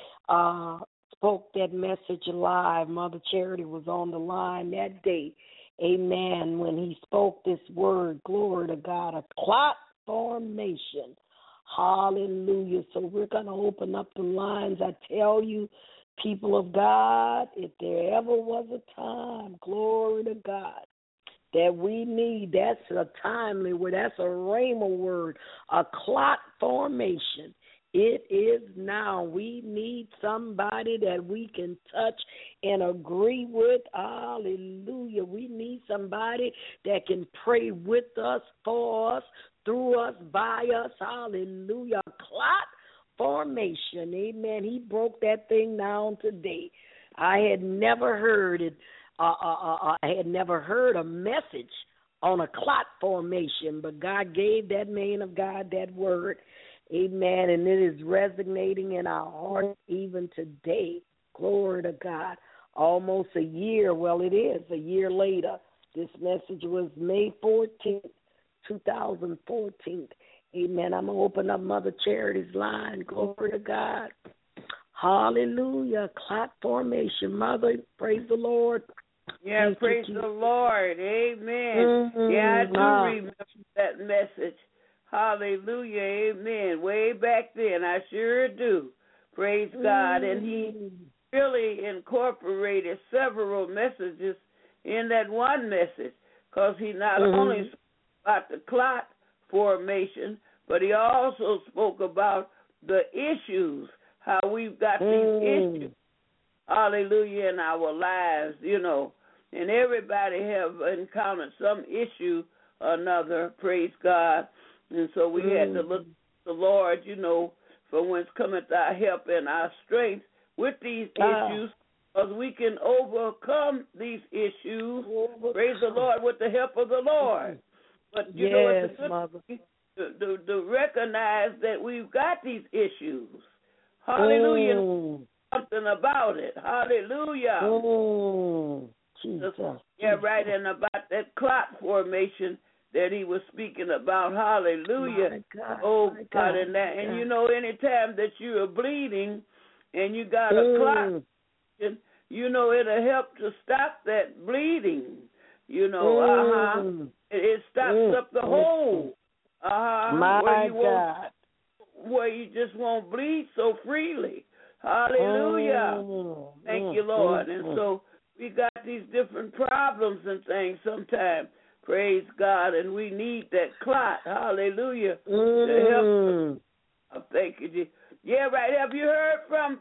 spoke that message live. Mother Charity was on the line that day, amen, when he spoke this word, glory to God, a clot formation. Hallelujah. So we're going to open up the lines. I tell you, people of God, if there ever was a time, glory to God, that we need, that's a timely word, that's a rhema word, a clot formation. It is now. We need somebody that we can touch and agree with. Hallelujah. We need somebody that can pray with us, for us, through us, by us. Hallelujah. Clot formation. Amen. He broke that thing down today. I had never heard it. I had never heard a message on a clot formation, but God gave that man of God that word. Amen. And it is resonating in our hearts even today. Glory to God. Almost a year. Well, it is a year later. This message was May 14th, 2014. Amen. I'm going to open up Mother Charity's line. Glory to God. Hallelujah. Clot formation. Mother, praise the Lord. Yeah, praise the Lord. Amen. Yeah, I do remember that message. Hallelujah. Amen. Way back then, I sure do. Praise God. And he really incorporated several messages in that one message, because he not only spoke about the clot formation, but he also spoke about the issues, how we've got these issues, hallelujah, in our lives, you know, and everybody have encountered some issue or another, praise God, and so we had to look to the Lord, you know, for whence cometh our help and our strength with these issues, because we can overcome these issues, praise the Lord, with the help of the Lord. But you know, it's a good to recognize that we've got these issues. Hallelujah. Something about it. Hallelujah. Jesus. Yeah, right. And about that clot formation that he was speaking about. Hallelujah. My God. And that. And you know, anytime that you are bleeding and you got a clot, you know, it'll help to stop that bleeding. You know, it stops up the hole. My God. Where you just won't bleed so freely. Hallelujah. Thank you, Lord. And so we got these different problems and things sometimes. Praise God. And we need that clot. Hallelujah. To help. Thank you, Jesus. Yeah, right. Have you heard from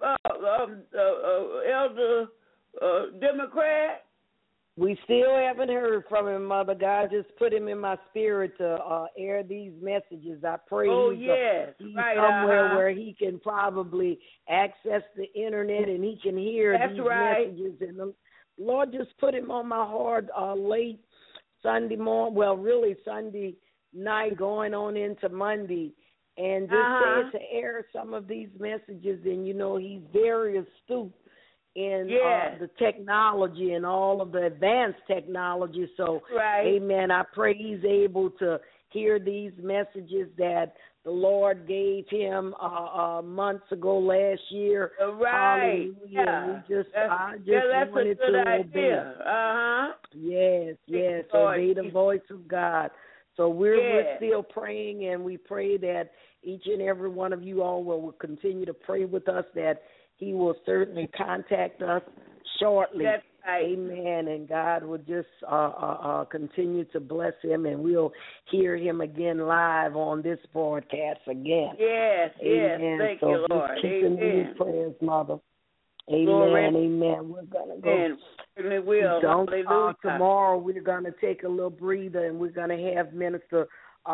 Elder Democrat? We still haven't heard from him, Mother. God just put him in my spirit to air these messages. I pray he's somewhere where he can probably access the internet and he can hear these messages. And the Lord just put him on my heart late Sunday morning, well, really Sunday night going on into Monday, and just said to air some of these messages. And, you know, he's very astute in the technology and all of the advanced technology. So, amen, I pray he's able to hear these messages that the Lord gave him months ago last year. Hallelujah. I just wanted to obey. Yes, obey the voice of God. So we're still praying, and we pray that each and every one of you all will continue to pray with us, that he will certainly contact us shortly. That's right. Amen. And God will just continue to bless him, and we'll hear him again live on this broadcast again. Yes, Amen. Thank so you, Lord. Keep in these prayers, Mother. Amen, Glory. amen. We're going to go. And will. Tomorrow we're going to take a little breather, and we're going to have Minister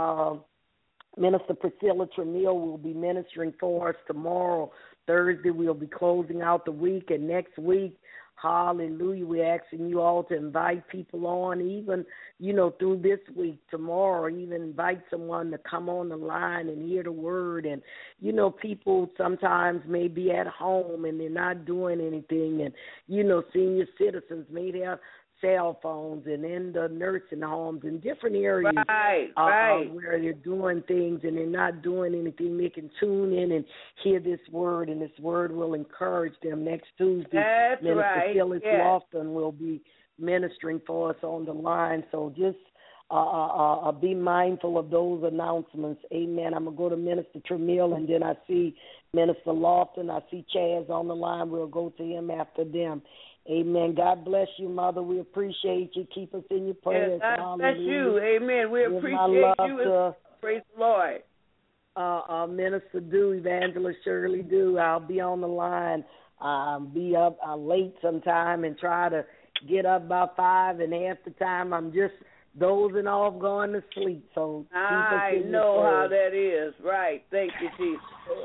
Priscilla Tramiel will be ministering for us tomorrow. Thursday we'll be closing out the week, and next week, hallelujah, we're asking you all to invite people on, even, through this week, tomorrow, even invite someone to come on the line and hear the word. And, people sometimes may be at home and they're not doing anything. And, senior citizens may have cell phones and in the nursing homes in different areas where they're doing things and they're not doing anything. They can tune in and hear this word, and this word will encourage them. Next Tuesday, That's Minister right. Phyllis Yes. Lofton will be ministering for us on the line. So just be mindful of those announcements. Amen. I'm going to go to Minister Tramiel, and then I see Minister Lofton. I see Chaz on the line. We'll go to him after them. Amen. God bless you, Mother. We appreciate you. Keep us in your prayers. Yes, God bless you. Amen. We appreciate you. Praise the Lord. Minister Dew, Evangelist Shirley Dew. I'll be on the line. Be up late sometime and try to get up by 5, and half the time I'm just dozing off, going to sleep. So I know how that is. Right. Thank you, Jesus.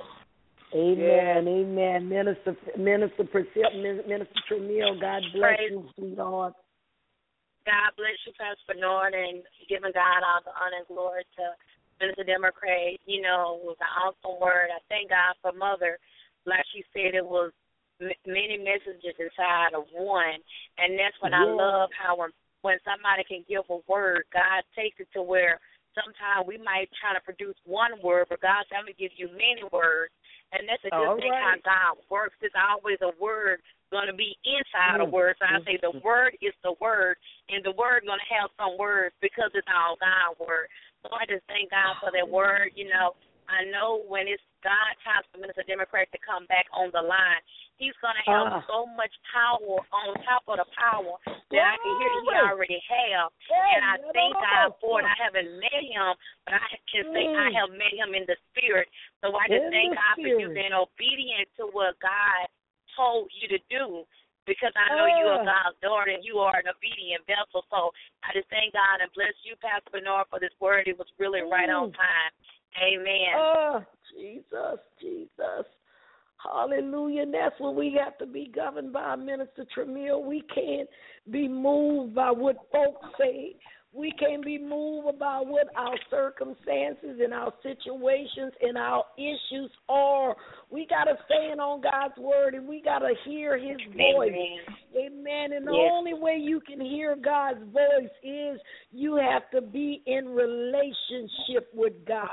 Amen, amen. Minister Priscilla, Minister Tramiel, God bless you, sweetheart. God bless you, Pastor Bernard, and giving God all the honor and glory to Minister Democrat. It was an awesome word. I thank God for Mother. Like she said, it was many messages inside of one, and that's what I love, how when somebody can give a word, God takes it to where sometimes we might try to produce one word, but God said, I'm going to give you many words. And that's a good thing how God works. There's always a word going to be inside a word. So I say the word is the word, and the word going to have some words because it's all God's word. So I just thank God for that word. I know when it's God time for Minister Democrat to come back on the line, he's going to have so much power on top of the power that I can hear he already have. And I thank God for it. I haven't met him, but I can say I have met him in the spirit. So I just thank God for you being obedient to what God told you to do, because I know you are God's daughter and you are an obedient vessel. So I just thank God and bless you, Pastor Bernard, for this word. It was really right on time. Amen. Jesus. Hallelujah. And that's what we have to be governed by, Minister Tramiel. We can't be moved by what folks say. We can't be moved about what our circumstances and our situations and our issues are. We got to stand on God's word, and we got to hear his voice. Amen. And the only way you can hear God's voice is you have to be in relationship with God.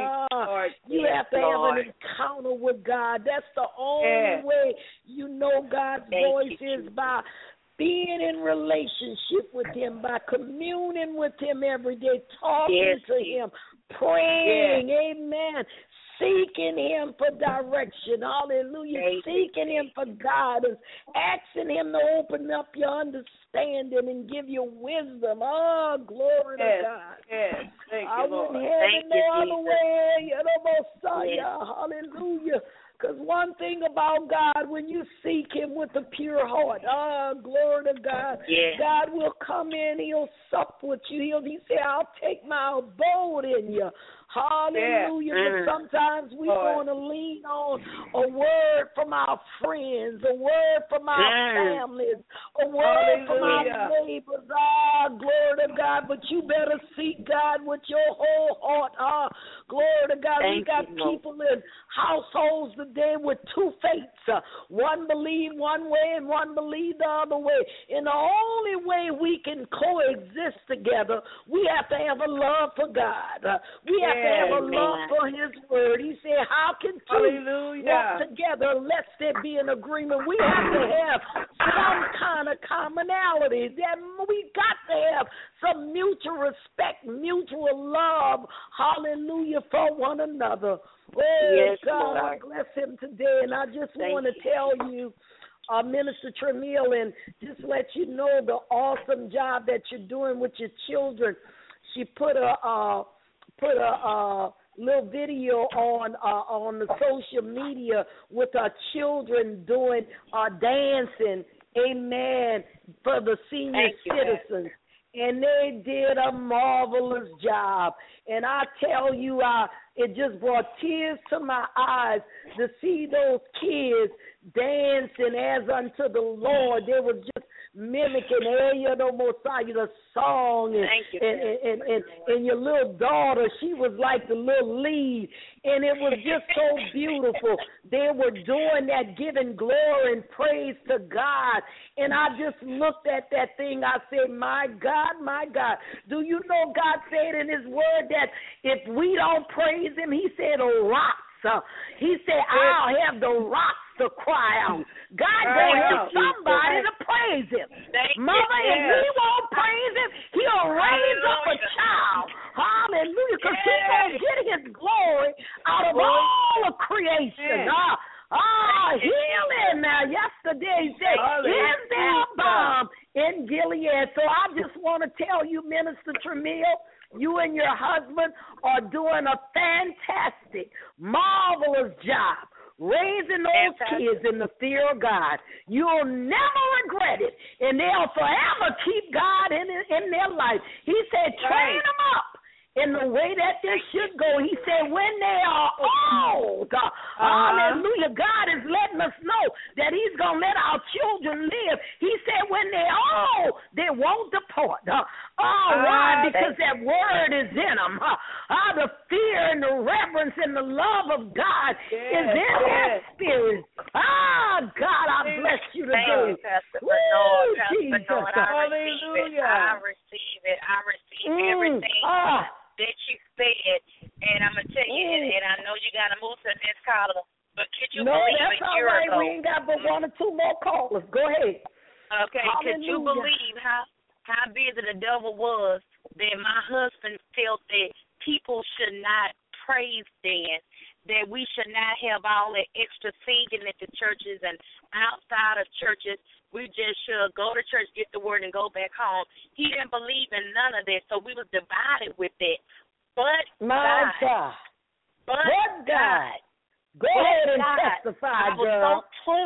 You have to have an encounter with God. That's the only way you know God's voice is by being in relationship with him, by communing with him every day, talking to him, praying, amen, seeking him for direction, hallelujah, seeking him for guidance, asking him to open up your understanding and give you wisdom. Oh, glory to God. Thank I you, Lord. wouldn't have it no other way. Messiah. Hallelujah. Because one thing about God, when you seek him with a pure heart, glory to God, God will come in, he'll sup with you. He said, I'll take my abode in you. Hallelujah. But sometimes we want to lean on a word from our friends, a word from our families, a word from our neighbors. Glory to God. But you better seek God with your whole heart. Glory to God. We got people in households today with two faiths. One believe one way and one believe the other way. And the only way we can coexist together, we have to have a love for God. We have to have a love for his word. He said, how can two walk together unless there be an agreement? We have to have some kind of commonality. That we got to have some mutual respect, mutual love, hallelujah, for one another. God, I bless him today, and I just want to tell you, Minister Tramiel, and just let you know the awesome job that you're doing with your children. She put a little video on the social media with our children doing dancing, amen, for the senior citizens. And they did a marvelous job. And I tell you, it just brought tears to my eyes to see those kids dancing as unto the Lord. They were just mimicking the Messiah, the song, and your little daughter, she was like the little lead, and it was just so beautiful. They were doing that, giving glory and praise to God, and I just looked at that thing. I said, my God, do you know God said in his word that if we don't praise him, he said, rocks. He said, I'll have the rocks to cry out. God gonna have somebody to praise him. Mother, if we won't praise him, he'll raise up a child. Hallelujah, because he's going to get his glory out of all of creation. Healing now. Yesterday he said, is there a balm in Gilead? So I just want to tell you, Minister Tramiel, you and your husband are doing a fantastic, marvelous job raising those kids in the fear of God. You'll never regret it, and they'll forever keep God in their life. He said, train them up in the way that they should go. He said, when they are old, hallelujah, God is letting us know that he's going to let our children live. He said, when they're old, they won't depart. Why? Because that word is in them. The fear and the reverence and the love of God is in their spirit. God, I bless you today. Jesus. Hallelujah. I receive it. I receive everything that you said, and I'm going to tell you, and I know you got to move to this caller, but could you believe that's all right. We ain't got but one or two more callers. Go ahead. Okay, could you believe how busy the devil was that my husband felt that people should not praise dance, that we should not have all that extra singing at the churches and outside of churches. We just should go to church, get the word, and go back home. He didn't believe in none of that, so we was divided with it. But God. Go ahead and testify, girl.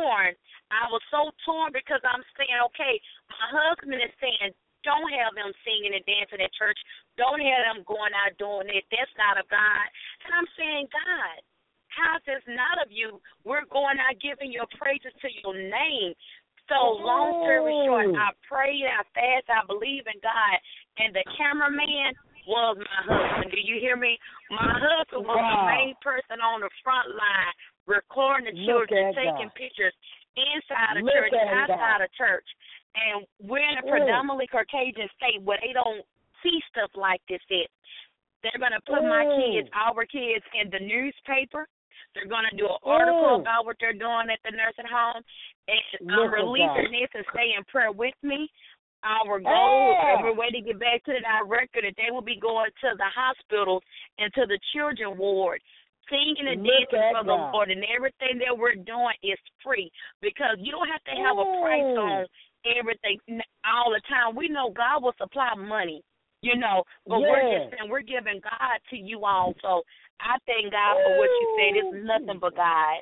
I was so torn because I'm saying, okay, my husband is saying, don't have them singing and dancing at church. Don't have them going out doing it. That's not of God. And I'm saying, God, how is this not of you? We're going out giving your praises to your name. So long story short, I prayed, I fasted, I believe in God, and the cameraman was my husband. Do you hear me? My husband was the main person on the front line, recording the children, taking pictures inside of church, outside of church. And we're in a predominantly Caucasian state where they don't see stuff like this yet. They're going to put my kids, our kids, in the newspaper. They're going to do an article about what they're doing at the nursing home. And I'm releasing this and stay in prayer with me. Our goal, every way to get back to the director, that they will be going to the hospitals and to the children ward, singing and dancing for the Lord, and everything that we're doing is free, because you don't have to have a price on everything all the time. We know God will supply money, but we're giving God to you all. So I thank God for what you said. It's nothing but God.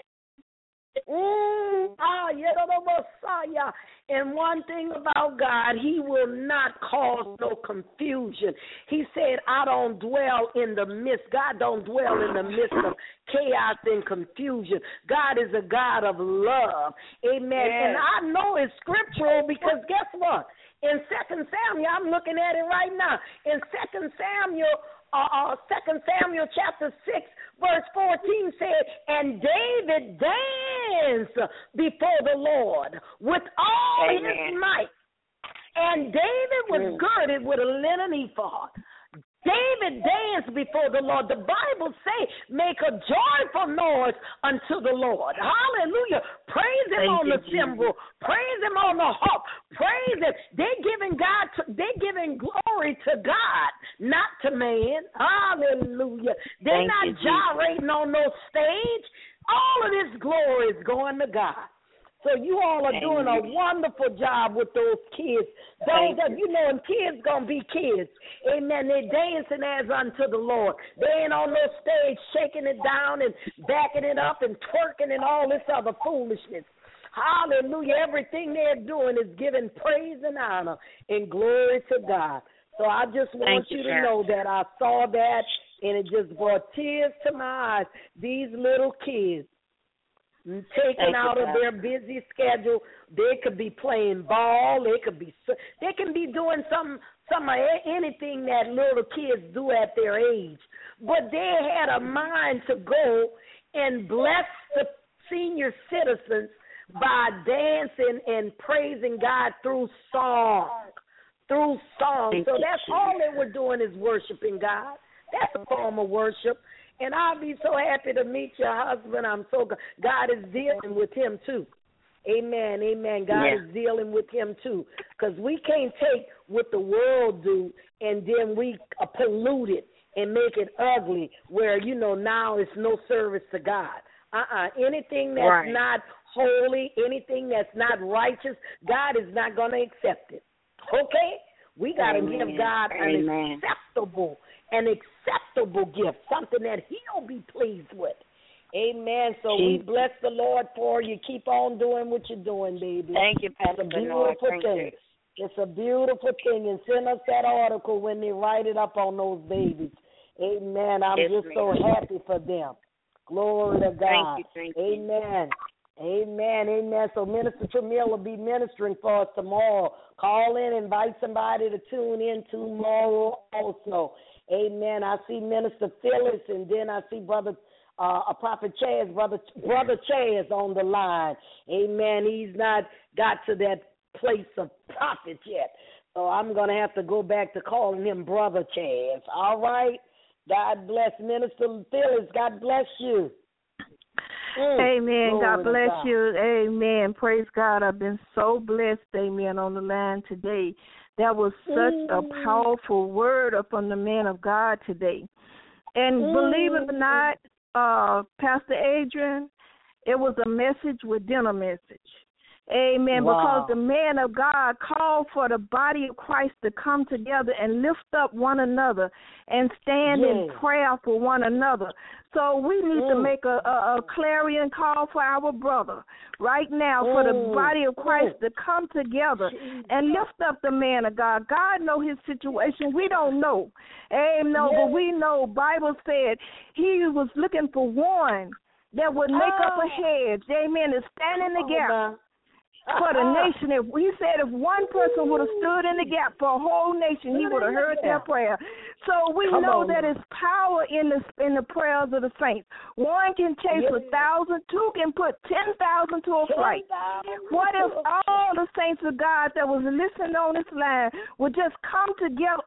Messiah. And one thing about God, he will not cause no confusion. He said, I don't dwell in the midst. God don't dwell in the midst of chaos and confusion. God is a God of love. Amen. And I know it's scriptural because guess what? In 2 Samuel, I'm looking at it right now. In 2 Samuel chapter 6, verse 14 said, and David danced before the Lord with all his might. And David was girded with a linen ephod. David danced before the Lord. The Bible say, make a joyful noise unto the Lord. Hallelujah. Praise him on the cymbal. Praise him on the harp. Praise him. They're giving glory to God, not to man. Hallelujah. They're not gyrating on no stage. All of this glory is going to God. So you all are doing a wonderful job with those kids. Those are, and kids going to be kids. Amen. They're dancing as unto the Lord. They ain't on no stage shaking it down and backing it up and twerking and all this other foolishness. Hallelujah. Everything they're doing is giving praise and honor and glory to God. So I just want you to know that I saw that, and it just brought tears to my eyes. These little kids taken out of their busy schedule. They could be playing ball. They can be doing anything that little kids do at their age. But they had a mind to go and bless the senior citizens by dancing and praising God through song. So that's all they were doing is worshiping God. That's a form of worship. And I'll be so happy to meet your husband. I'm so glad. God is dealing with him too. Amen. God is dealing with him too. Because we can't take what the world do and then we pollute it and make it ugly where, now it's no service to God. Anything that's not holy, anything that's not righteous, God is not going to accept it. Okay? We got to give God an acceptable gift, something that he'll be pleased with. Amen. So we bless the Lord for you. Keep on doing what you're doing, baby. Thank you, Pastor Bernard. It's a beautiful thing. And send us that article when they write it up on those babies. Amen. I'm just so happy for them. Glory to God. Thank you. Amen. So Minister Tramiel will be ministering for us tomorrow. Call in, invite somebody to tune in tomorrow also. Amen. I see Minister Phyllis, and then I see Prophet Chaz, Brother Chaz on the line. Amen. He's not got to that place of prophet yet. So I'm going to have to go back to calling him Brother Chaz. All right? God bless Minister Phyllis. God bless you. Amen. God bless you. Amen. Praise God. I've been so blessed, amen, on the line today. That was such a powerful word from the man of God today. And believe it or not, Pastor Adrian, it was a message within a message. Amen. Wow. Because the man of God called for the body of Christ to come together and lift up one another and stand in prayer for one another. So we need to make a clarion call for our brother right now for the body of Christ to come together and lift up the man of God. God knows his situation. We don't know. Amen. But we know Bible said he was looking for one that would make up a hedge. Amen. To stand in the gap for the nation. He said if one person would have stood in the gap for a whole nation, he would have heard their prayer. So we know that it's power in the prayers of the saints. One can chase 1,000, two can put 10,000 to a flight. What if all the saints of God that was listening on this line would just come together?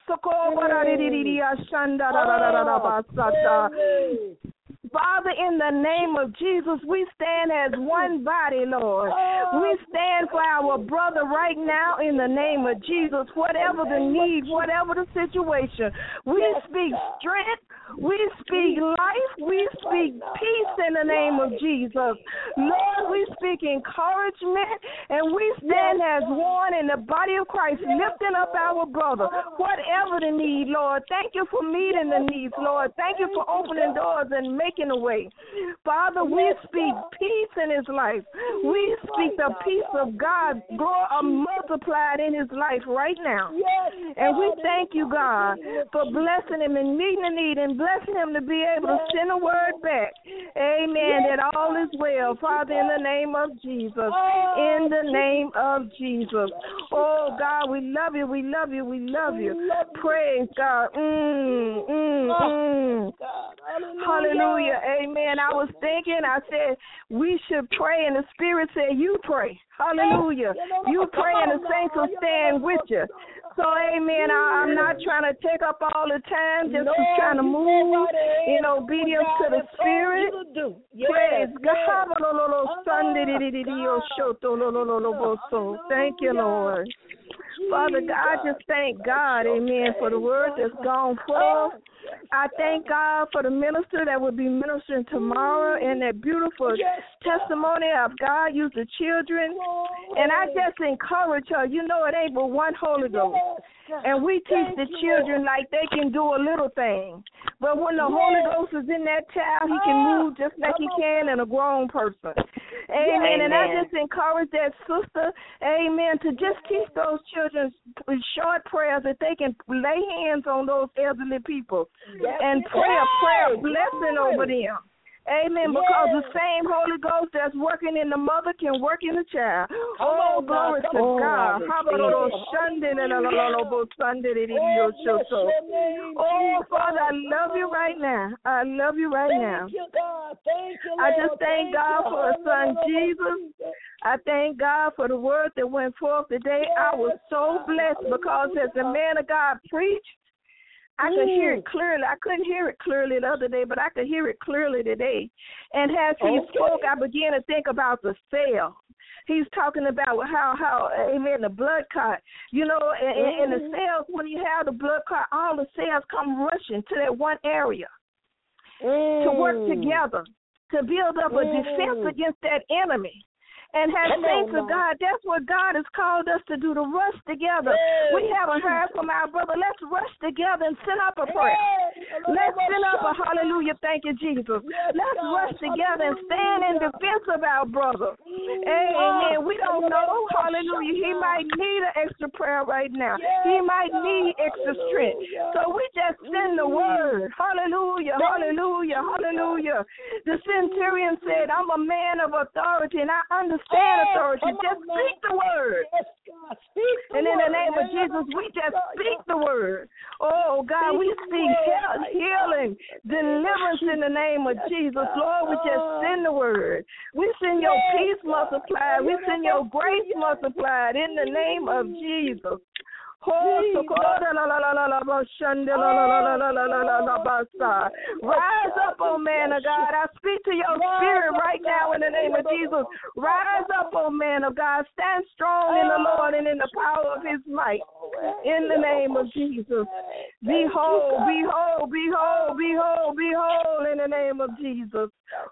Father, in the name of Jesus, we stand as one body, Lord. We stand for our brother right now in the name of Jesus. Whatever the need, whatever the situation, we speak strength, we speak life, we speak peace in the name of Jesus. Lord, we speak encouragement, and we stand as one in the body of Christ, lifting up our brother. Whatever the need, Lord, thank you for meeting the needs, Lord. Thank you for opening doors and making a way. Father, we speak peace in his life. We speak the peace of God multiplied in his life right now. And we thank you, God, for blessing him and meeting the need and blessing him to be able to send a word back. Amen. That all is well. Father, in the name of Jesus. In the name of Jesus. Oh, God, we love you. We love you. We love you. Praise God. Hallelujah. Amen. I was thinking, I said, we should pray, and the Spirit said, you pray. Hallelujah. You pray, and the saints will stand with you. So, amen, I'm not trying to take up all the time, just trying to move in obedience to the Spirit. Praise God. Thank you, Lord. Father God, I just thank God, amen, for the word that's gone forth. I thank God for the minister that will be ministering tomorrow and that beautiful testimony of God used the children. And I just encourage her. You know, it ain't but one Holy Ghost. And we teach the children like they can do a little thing. But when the Holy Ghost is in that child, he can move just like he can in a grown person. Amen. And I just encourage that sister, amen, to just teach those children short prayers that they can lay hands on those elderly people and pray a prayer blessing over them. Amen. Because the same Holy Ghost that's working in the mother can work in the child. Oh, glory to God. Oh, Father, I love you right now. I love you right now. Thank you, God. Thank you, Lord. I just thank God for His Son Jesus. I thank God for the word that went forth today. I was so blessed because as the man of God preached, I could hear it clearly. I couldn't hear it clearly the other day, but I could hear it clearly today. And as he spoke, I began to think about the cell. He's talking about how amen, the blood clot. You know, in the cells, when you have the blood clot, all the cells come rushing to that one area to work together to build up a defense against that enemy. And as saints of God, that's what God has called us to do, to rush together. We haven't heard from our brother. Let's rush together and send up a prayer. Let's send up a hallelujah. Thank you, Jesus. Let's rush together and stand in defense of our brother. Amen. We don't know, hallelujah. He might need an extra prayer right now. He might need extra strength. So we just send the word. Hallelujah, hallelujah, hallelujah. The centurion said, I'm a man of authority and I understand authority. Just speak the word. And in the name of Jesus, we just speak the word. Oh, God, we speak healing, deliverance in the name of Jesus. Lord, we just send the word. We send your peace multiplied. We send your grace multiplied in the name of Jesus. Rise up, oh man of God. I speak to your spirit right now in the name of Jesus. Rise up, oh man of God. Stand strong in the Lord and in the power of his might. In the name of Jesus. Behold, behold, behold, behold, behold in the name of Jesus.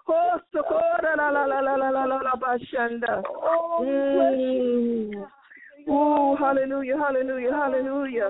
Oh, hallelujah, hallelujah, hallelujah.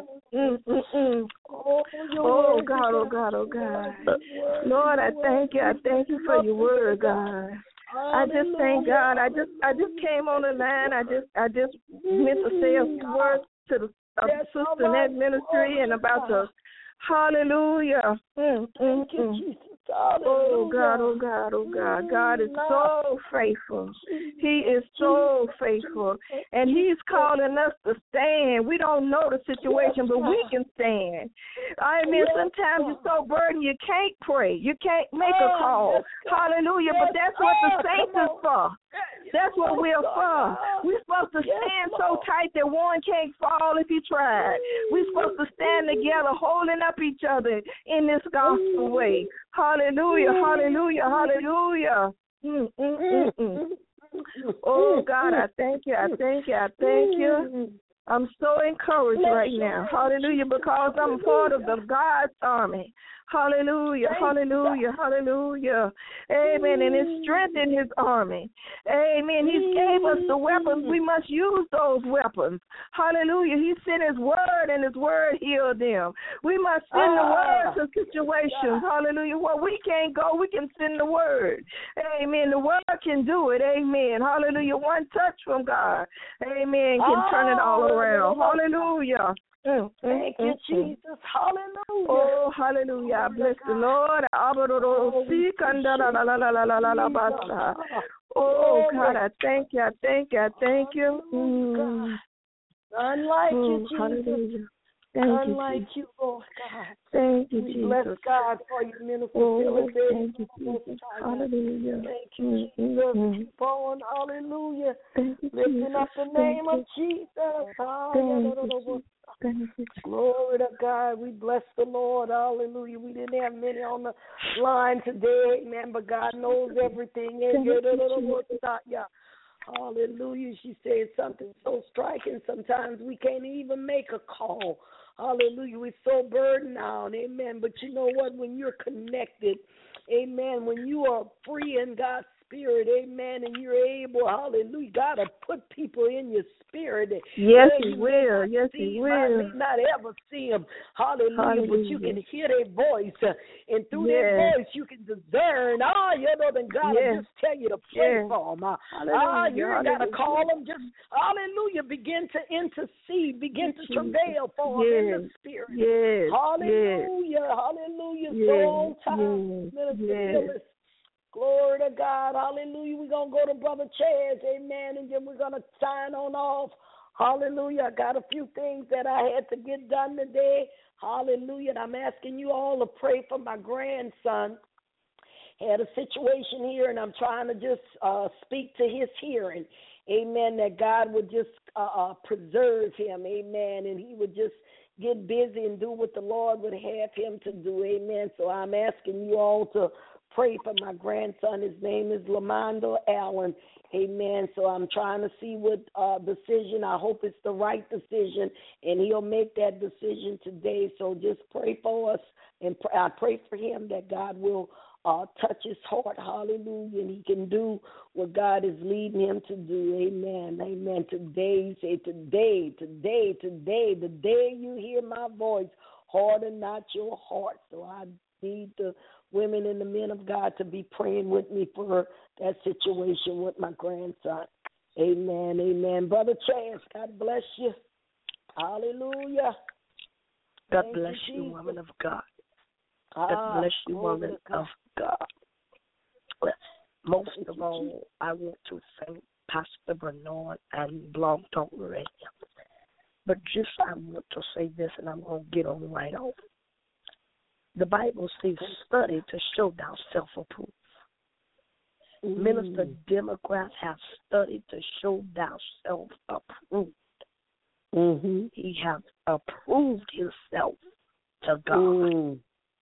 Oh, God, oh, God, oh, God. Lord, I thank you for your word, God. I just thank God. I just came on the line. I just meant to say a few words to the sister in that ministry and about the hallelujah. Thank you, Jesus. Oh, God, oh, God, oh, God. God is so faithful. He is so faithful. And he's calling us to stand. We don't know the situation, but we can stand. I mean, sometimes you're so burdened you can't pray. You can't make a call. Hallelujah. But that's what the saints is for. That's what we're for. We're supposed to stand so tight that one can't fall if he tried. We're supposed to stand together, holding up each other in this gospel way. Hallelujah, hallelujah, hallelujah. Oh, God, I thank you, I thank you, I thank you. I'm so encouraged right now. Hallelujah, because I'm part of the God's army. Hallelujah, hallelujah, hallelujah. Amen. And it's strengthened his army. Amen. He gave us the weapons. We must use those weapons. Hallelujah. He sent his word and his word healed them. We must send the word to situations. Hallelujah. Well, we can't go. We can send the word. Amen. The word can do it. Amen. Hallelujah. One touch from God. Amen. Can turn it all around. Hallelujah. Thank you, Jesus. Hallelujah. Oh, hallelujah. I bless the Lord. Oh, God, I thank you. I thank you. I thank you. Unlike you, Jesus. Hallelujah. Unlike you, Lord God. Thank you, Jesus. Bless God for your ministry. Oh, thank you, Jesus. Hallelujah. Thank you, Jesus. Keep on. Hallelujah. Lifting up the name of Jesus. Hallelujah. Glory to God. We bless the Lord. Hallelujah. We didn't have many on the line today, amen, but God knows everything. Hallelujah. She said something so striking. Sometimes we can't even make a call. Hallelujah. We're so burdened down. Amen. But you know what? When you're connected, amen, when you are free in God's Spirit, amen, and you're able, hallelujah, God will put people in your spirit. Yes, He will. Yes, He will. You may not ever see them, hallelujah, but you can hear their voice, and through their voice you can discern, then God will just tell you to pray for them. You ain't got to call them, just, hallelujah, begin to intercede, begin to travail for them in the Spirit. Yes. Hallelujah, hallelujah, so on time, Minister Phyllis. Glory to God. Hallelujah. We're going to go to Brother Chaz. Amen. And then we're going to sign on off. Hallelujah. I got a few things that I had to get done today. Hallelujah. And I'm asking you all to pray for my grandson. Had a situation here, and I'm trying to just speak to his hearing. Amen. That God would just preserve him. Amen. And he would just get busy and do what the Lord would have him to do. Amen. So I'm asking you all to pray for my grandson. His name is Lamondo Allen. Amen. So I'm trying to see what decision. I hope it's the right decision, and he'll make that decision today. So just pray for us, and I pray for him that God will touch his heart. Hallelujah. And he can do what God is leading him to do. Amen. Amen. Today, say today, the day you hear my voice, harden not your heart. So I need the women and the men of God to be praying with me for that situation with my grandson. Amen, amen. Brother Chance, God bless you. Hallelujah. God bless you, woman of God. God bless you, woman of God. Most of all, I want to thank Pastor Bernard and Blog Talk Radio. But just I want to say this, and I'm going to get on right off. The Bible says, study to show thou self-approved. Minister Democrats have studied to show thou self-approved. He has approved himself to God.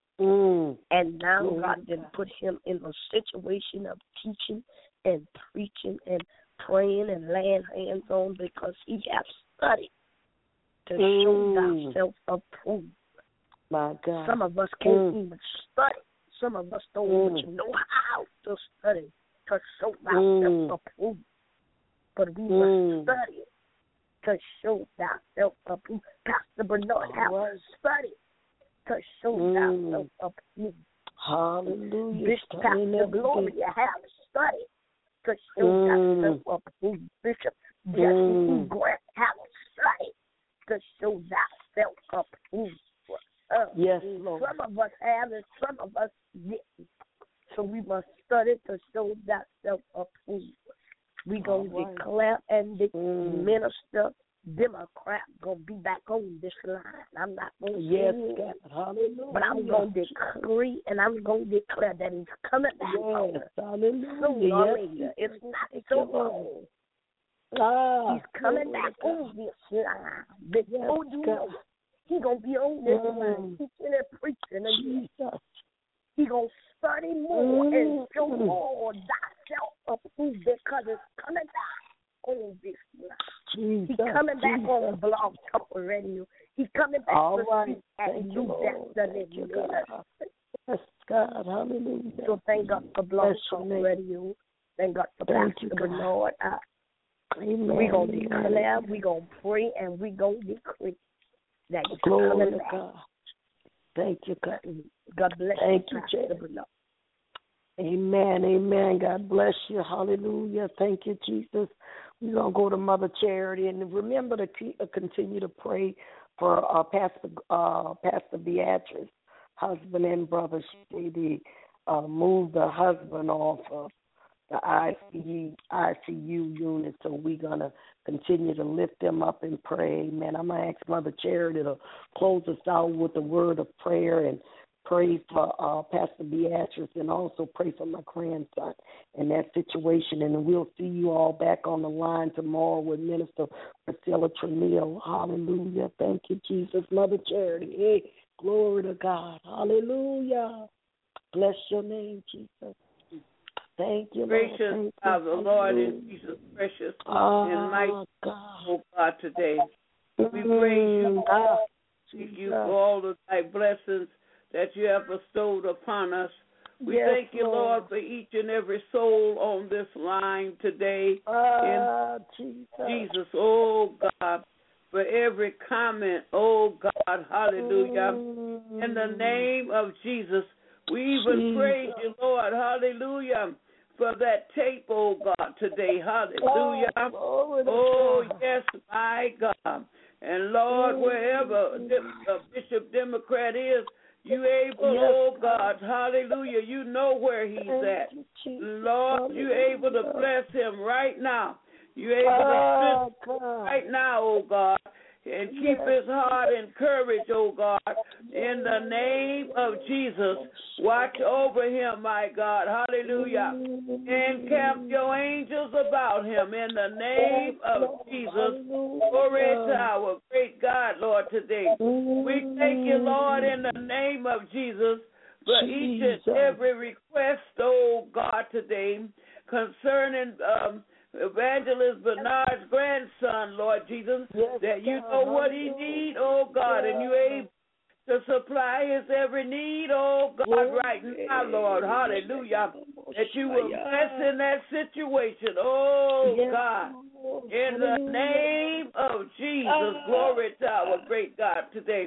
And now God didn't put him in a situation of teaching and preaching and praying and laying hands on, because he has studied to show thou self-approved. My God. Some of us can't even study. Some of us don't even know how to study to show thyself approved. But we must study to show thyself approved. Pastor Bernard has studied to show thyself approved. Hallelujah. Bishop Pastor Gloria has studied to show thyself approved. Bishop Jesse Grant has studied to show thyself approved. Yes, Lord. Some of us have and some of us didn't. So we must study to show that self-approved. We're going to declare and minister Democrat going to be back on this line. I'm not going to say it, but I'm going to decree and I'm going to declare that he's coming back on. Sooner or later. It's not so long. He's coming back on this line. Before you know it, he's going to be on this line, teaching and preaching. And he's going to study more and show more thyself approved, because it's coming back on this line. He's coming back on Blog Talk Radio. He's coming back to speak and do destiny. Yes, God, hallelujah. So thank God for Blog Talk Radio. Thank God for Pastor Bernard. We're going to declare, we're going to pray, and we're going to decree that he's coming back. God. Thank you, God. God bless Thank you, Pastor Bernard. Amen, amen. God bless you. Hallelujah. Thank you, Jesus. We're going to go to Mother Charity. And remember to continue to pray for Pastor Beatrice, husband and brother. She moved the husband off of the ICU unit. So we're going to continue to lift them up and pray. Amen. I'm going to ask Mother Charity to close us out with a word of prayer and pray for Pastor Beatrice, and also pray for my grandson in that situation. And we'll see you all back on the line tomorrow with Minister Priscilla Tramiel. Hallelujah. Thank you, Jesus. Mother Charity. Hey, glory to God. Hallelujah. Bless your name, Jesus. Thank you, Lord. Gracious Father, Lord, in Jesus' precious and mighty, oh God, today. We praise you, God. Thank you for all the thy blessings that you have bestowed upon us. We thank you, Lord, for each and every soul on this line today. In Jesus, oh God, for every comment, oh God, hallelujah. In the name of Jesus, we even praise you, Lord, hallelujah, for that tape, oh God, today, hallelujah. Oh, yes, my God. And Lord, wherever Bishop Democrat is, you able, oh God, hallelujah, you know where he's at. Lord, you able to bless him right now. You able to strengthen him right now, oh God, and keep his heart encouraged, oh God, in the name of Jesus. Watch over him, my God, hallelujah. Encamp your angels about him in the name of Jesus. Glory to our great God, Lord, today. We thank you, Lord, in the name of Jesus, for each and every request, oh God, today, concerning Evangelist Bernard's grandson, Lord Jesus, that you know what he needs, oh God, and you able to supply his every need, oh God, right now, Lord, hallelujah, that you will bless in that situation, oh God, in the name of Jesus. Glory to our great God today.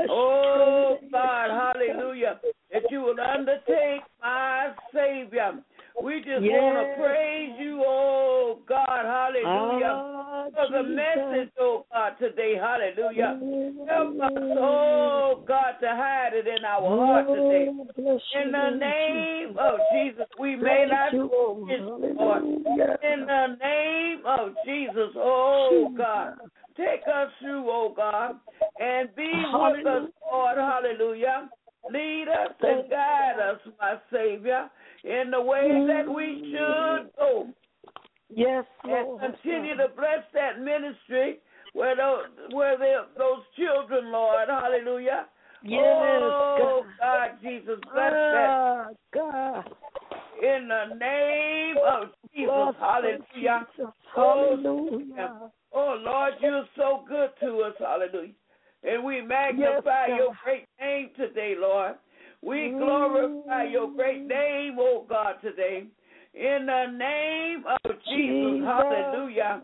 Oh God, hallelujah, that you will undertake, my Savior. We just want to praise you, oh God, hallelujah, for the message, oh God, today, hallelujah. Help us, oh God, to hide it in our heart today. In the name of Jesus, we may not forget, Lord. In the name of Jesus, oh God, take us through, oh God, and be with us, Lord, hallelujah. Lead us and guide us, my Savior, in the way that we should go. Yes, Lord. And continue to bless that ministry where those children, Lord, hallelujah. Yes, oh, God, Jesus, bless that. God. In the name of Jesus, hallelujah. Hallelujah. Oh, Lord, you're so good to us, hallelujah. And we magnify your great name today, Lord. We glorify your great name, oh God, today. In the name of Jesus, hallelujah.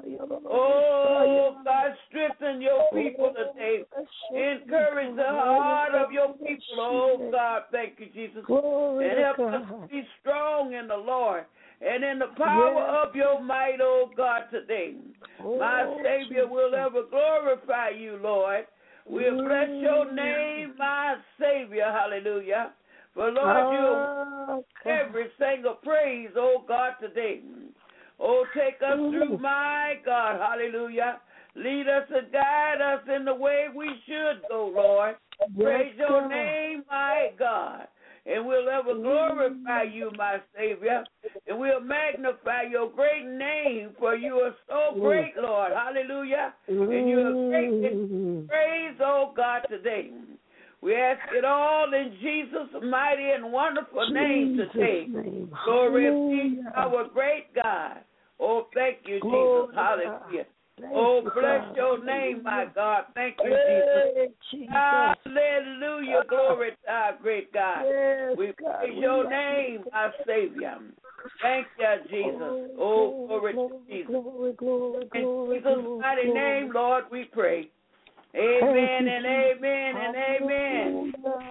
Oh, God, strengthen your people today. Encourage the heart of your people, oh God. Thank you, Jesus. And help us be strong in the Lord and in the power of your might, oh God, today. My Savior will ever glorify you, Lord. We'll bless your name, my Savior, hallelujah. For Lord, you every single praise, oh God, today. Oh, take us through, my God, hallelujah. Lead us and guide us in the way we should go, Lord. Praise your name, my God. And we'll ever glorify you, my Savior. And we'll magnify your great name, for you are so great, Lord. Hallelujah. And you are great. Praise, oh God, today. We ask it all in Jesus' mighty and wonderful name today. Glory be to our great God. Oh, thank you, Jesus. Hallelujah. Oh, bless your name, my God. Thank you, Jesus. Hallelujah. Glory to our great God. We praise your name, our Savior. Thank you, Jesus. Oh, glory to Jesus. In Jesus' mighty name, Lord, we pray. Amen and amen and amen.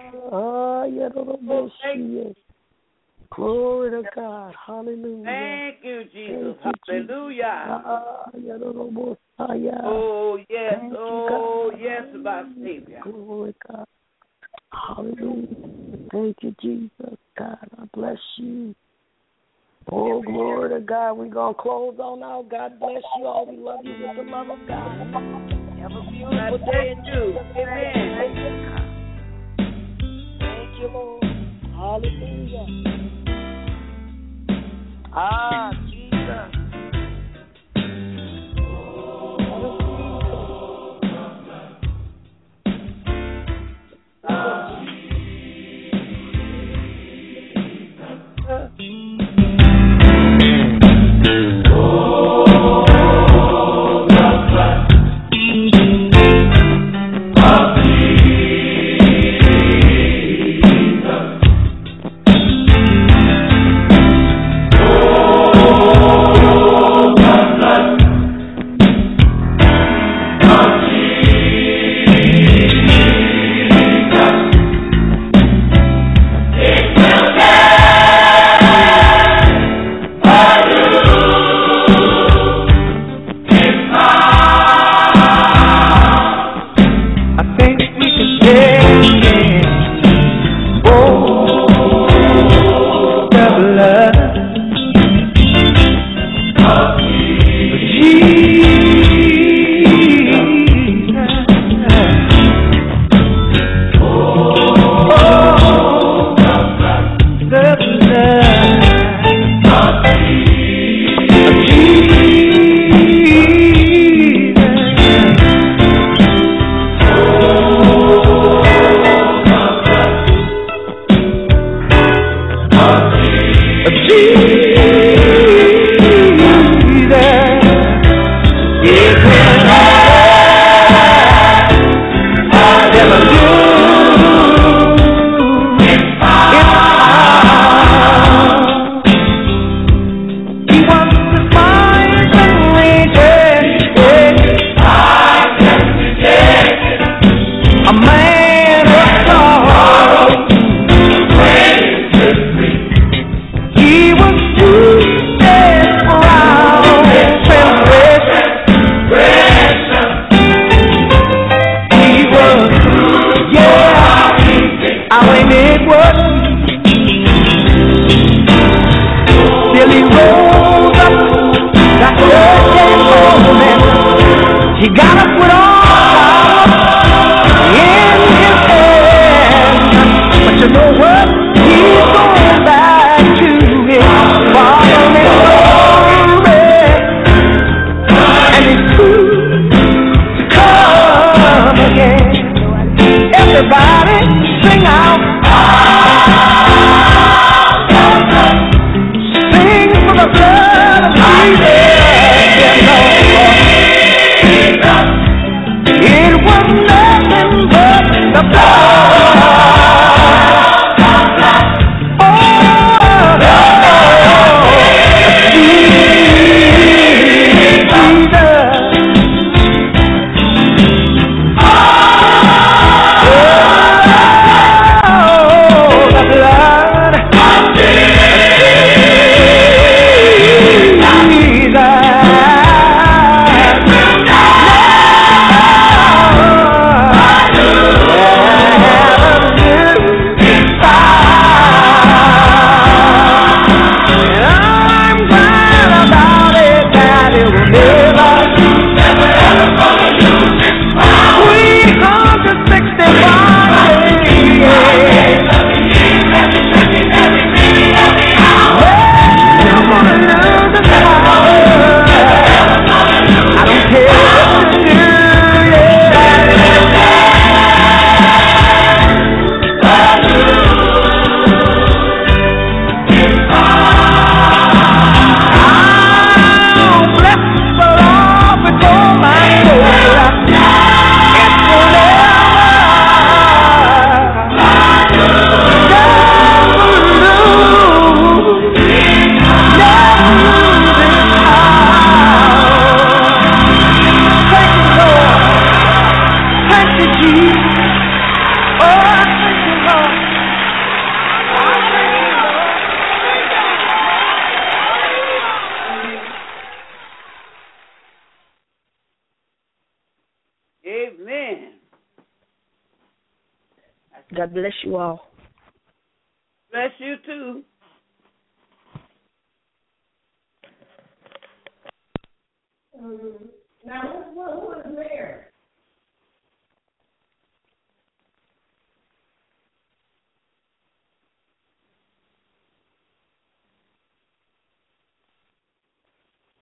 Oh, thank you. Glory to God. Hallelujah. Thank you, Jesus. Hallelujah. Jesus. Oh, yes. Thank Oh, you, yes, my Savior. Glory to God. Hallelujah. Thank you, Jesus. God, I bless you. Oh, glory to God. We're going to close on out. God bless you all. We love you with the love of God. Have a beautiful day. Amen. Thank you, Lord. Hallelujah. Jesus. He got up with all power in his hand. But you know what? He's going back to his Father in glory. And he's soon to come again. Everybody sing out. Sing for the blood of Jesus. It was nothing but the blood. Amen. God bless you all. Bless you too. Now, who is there?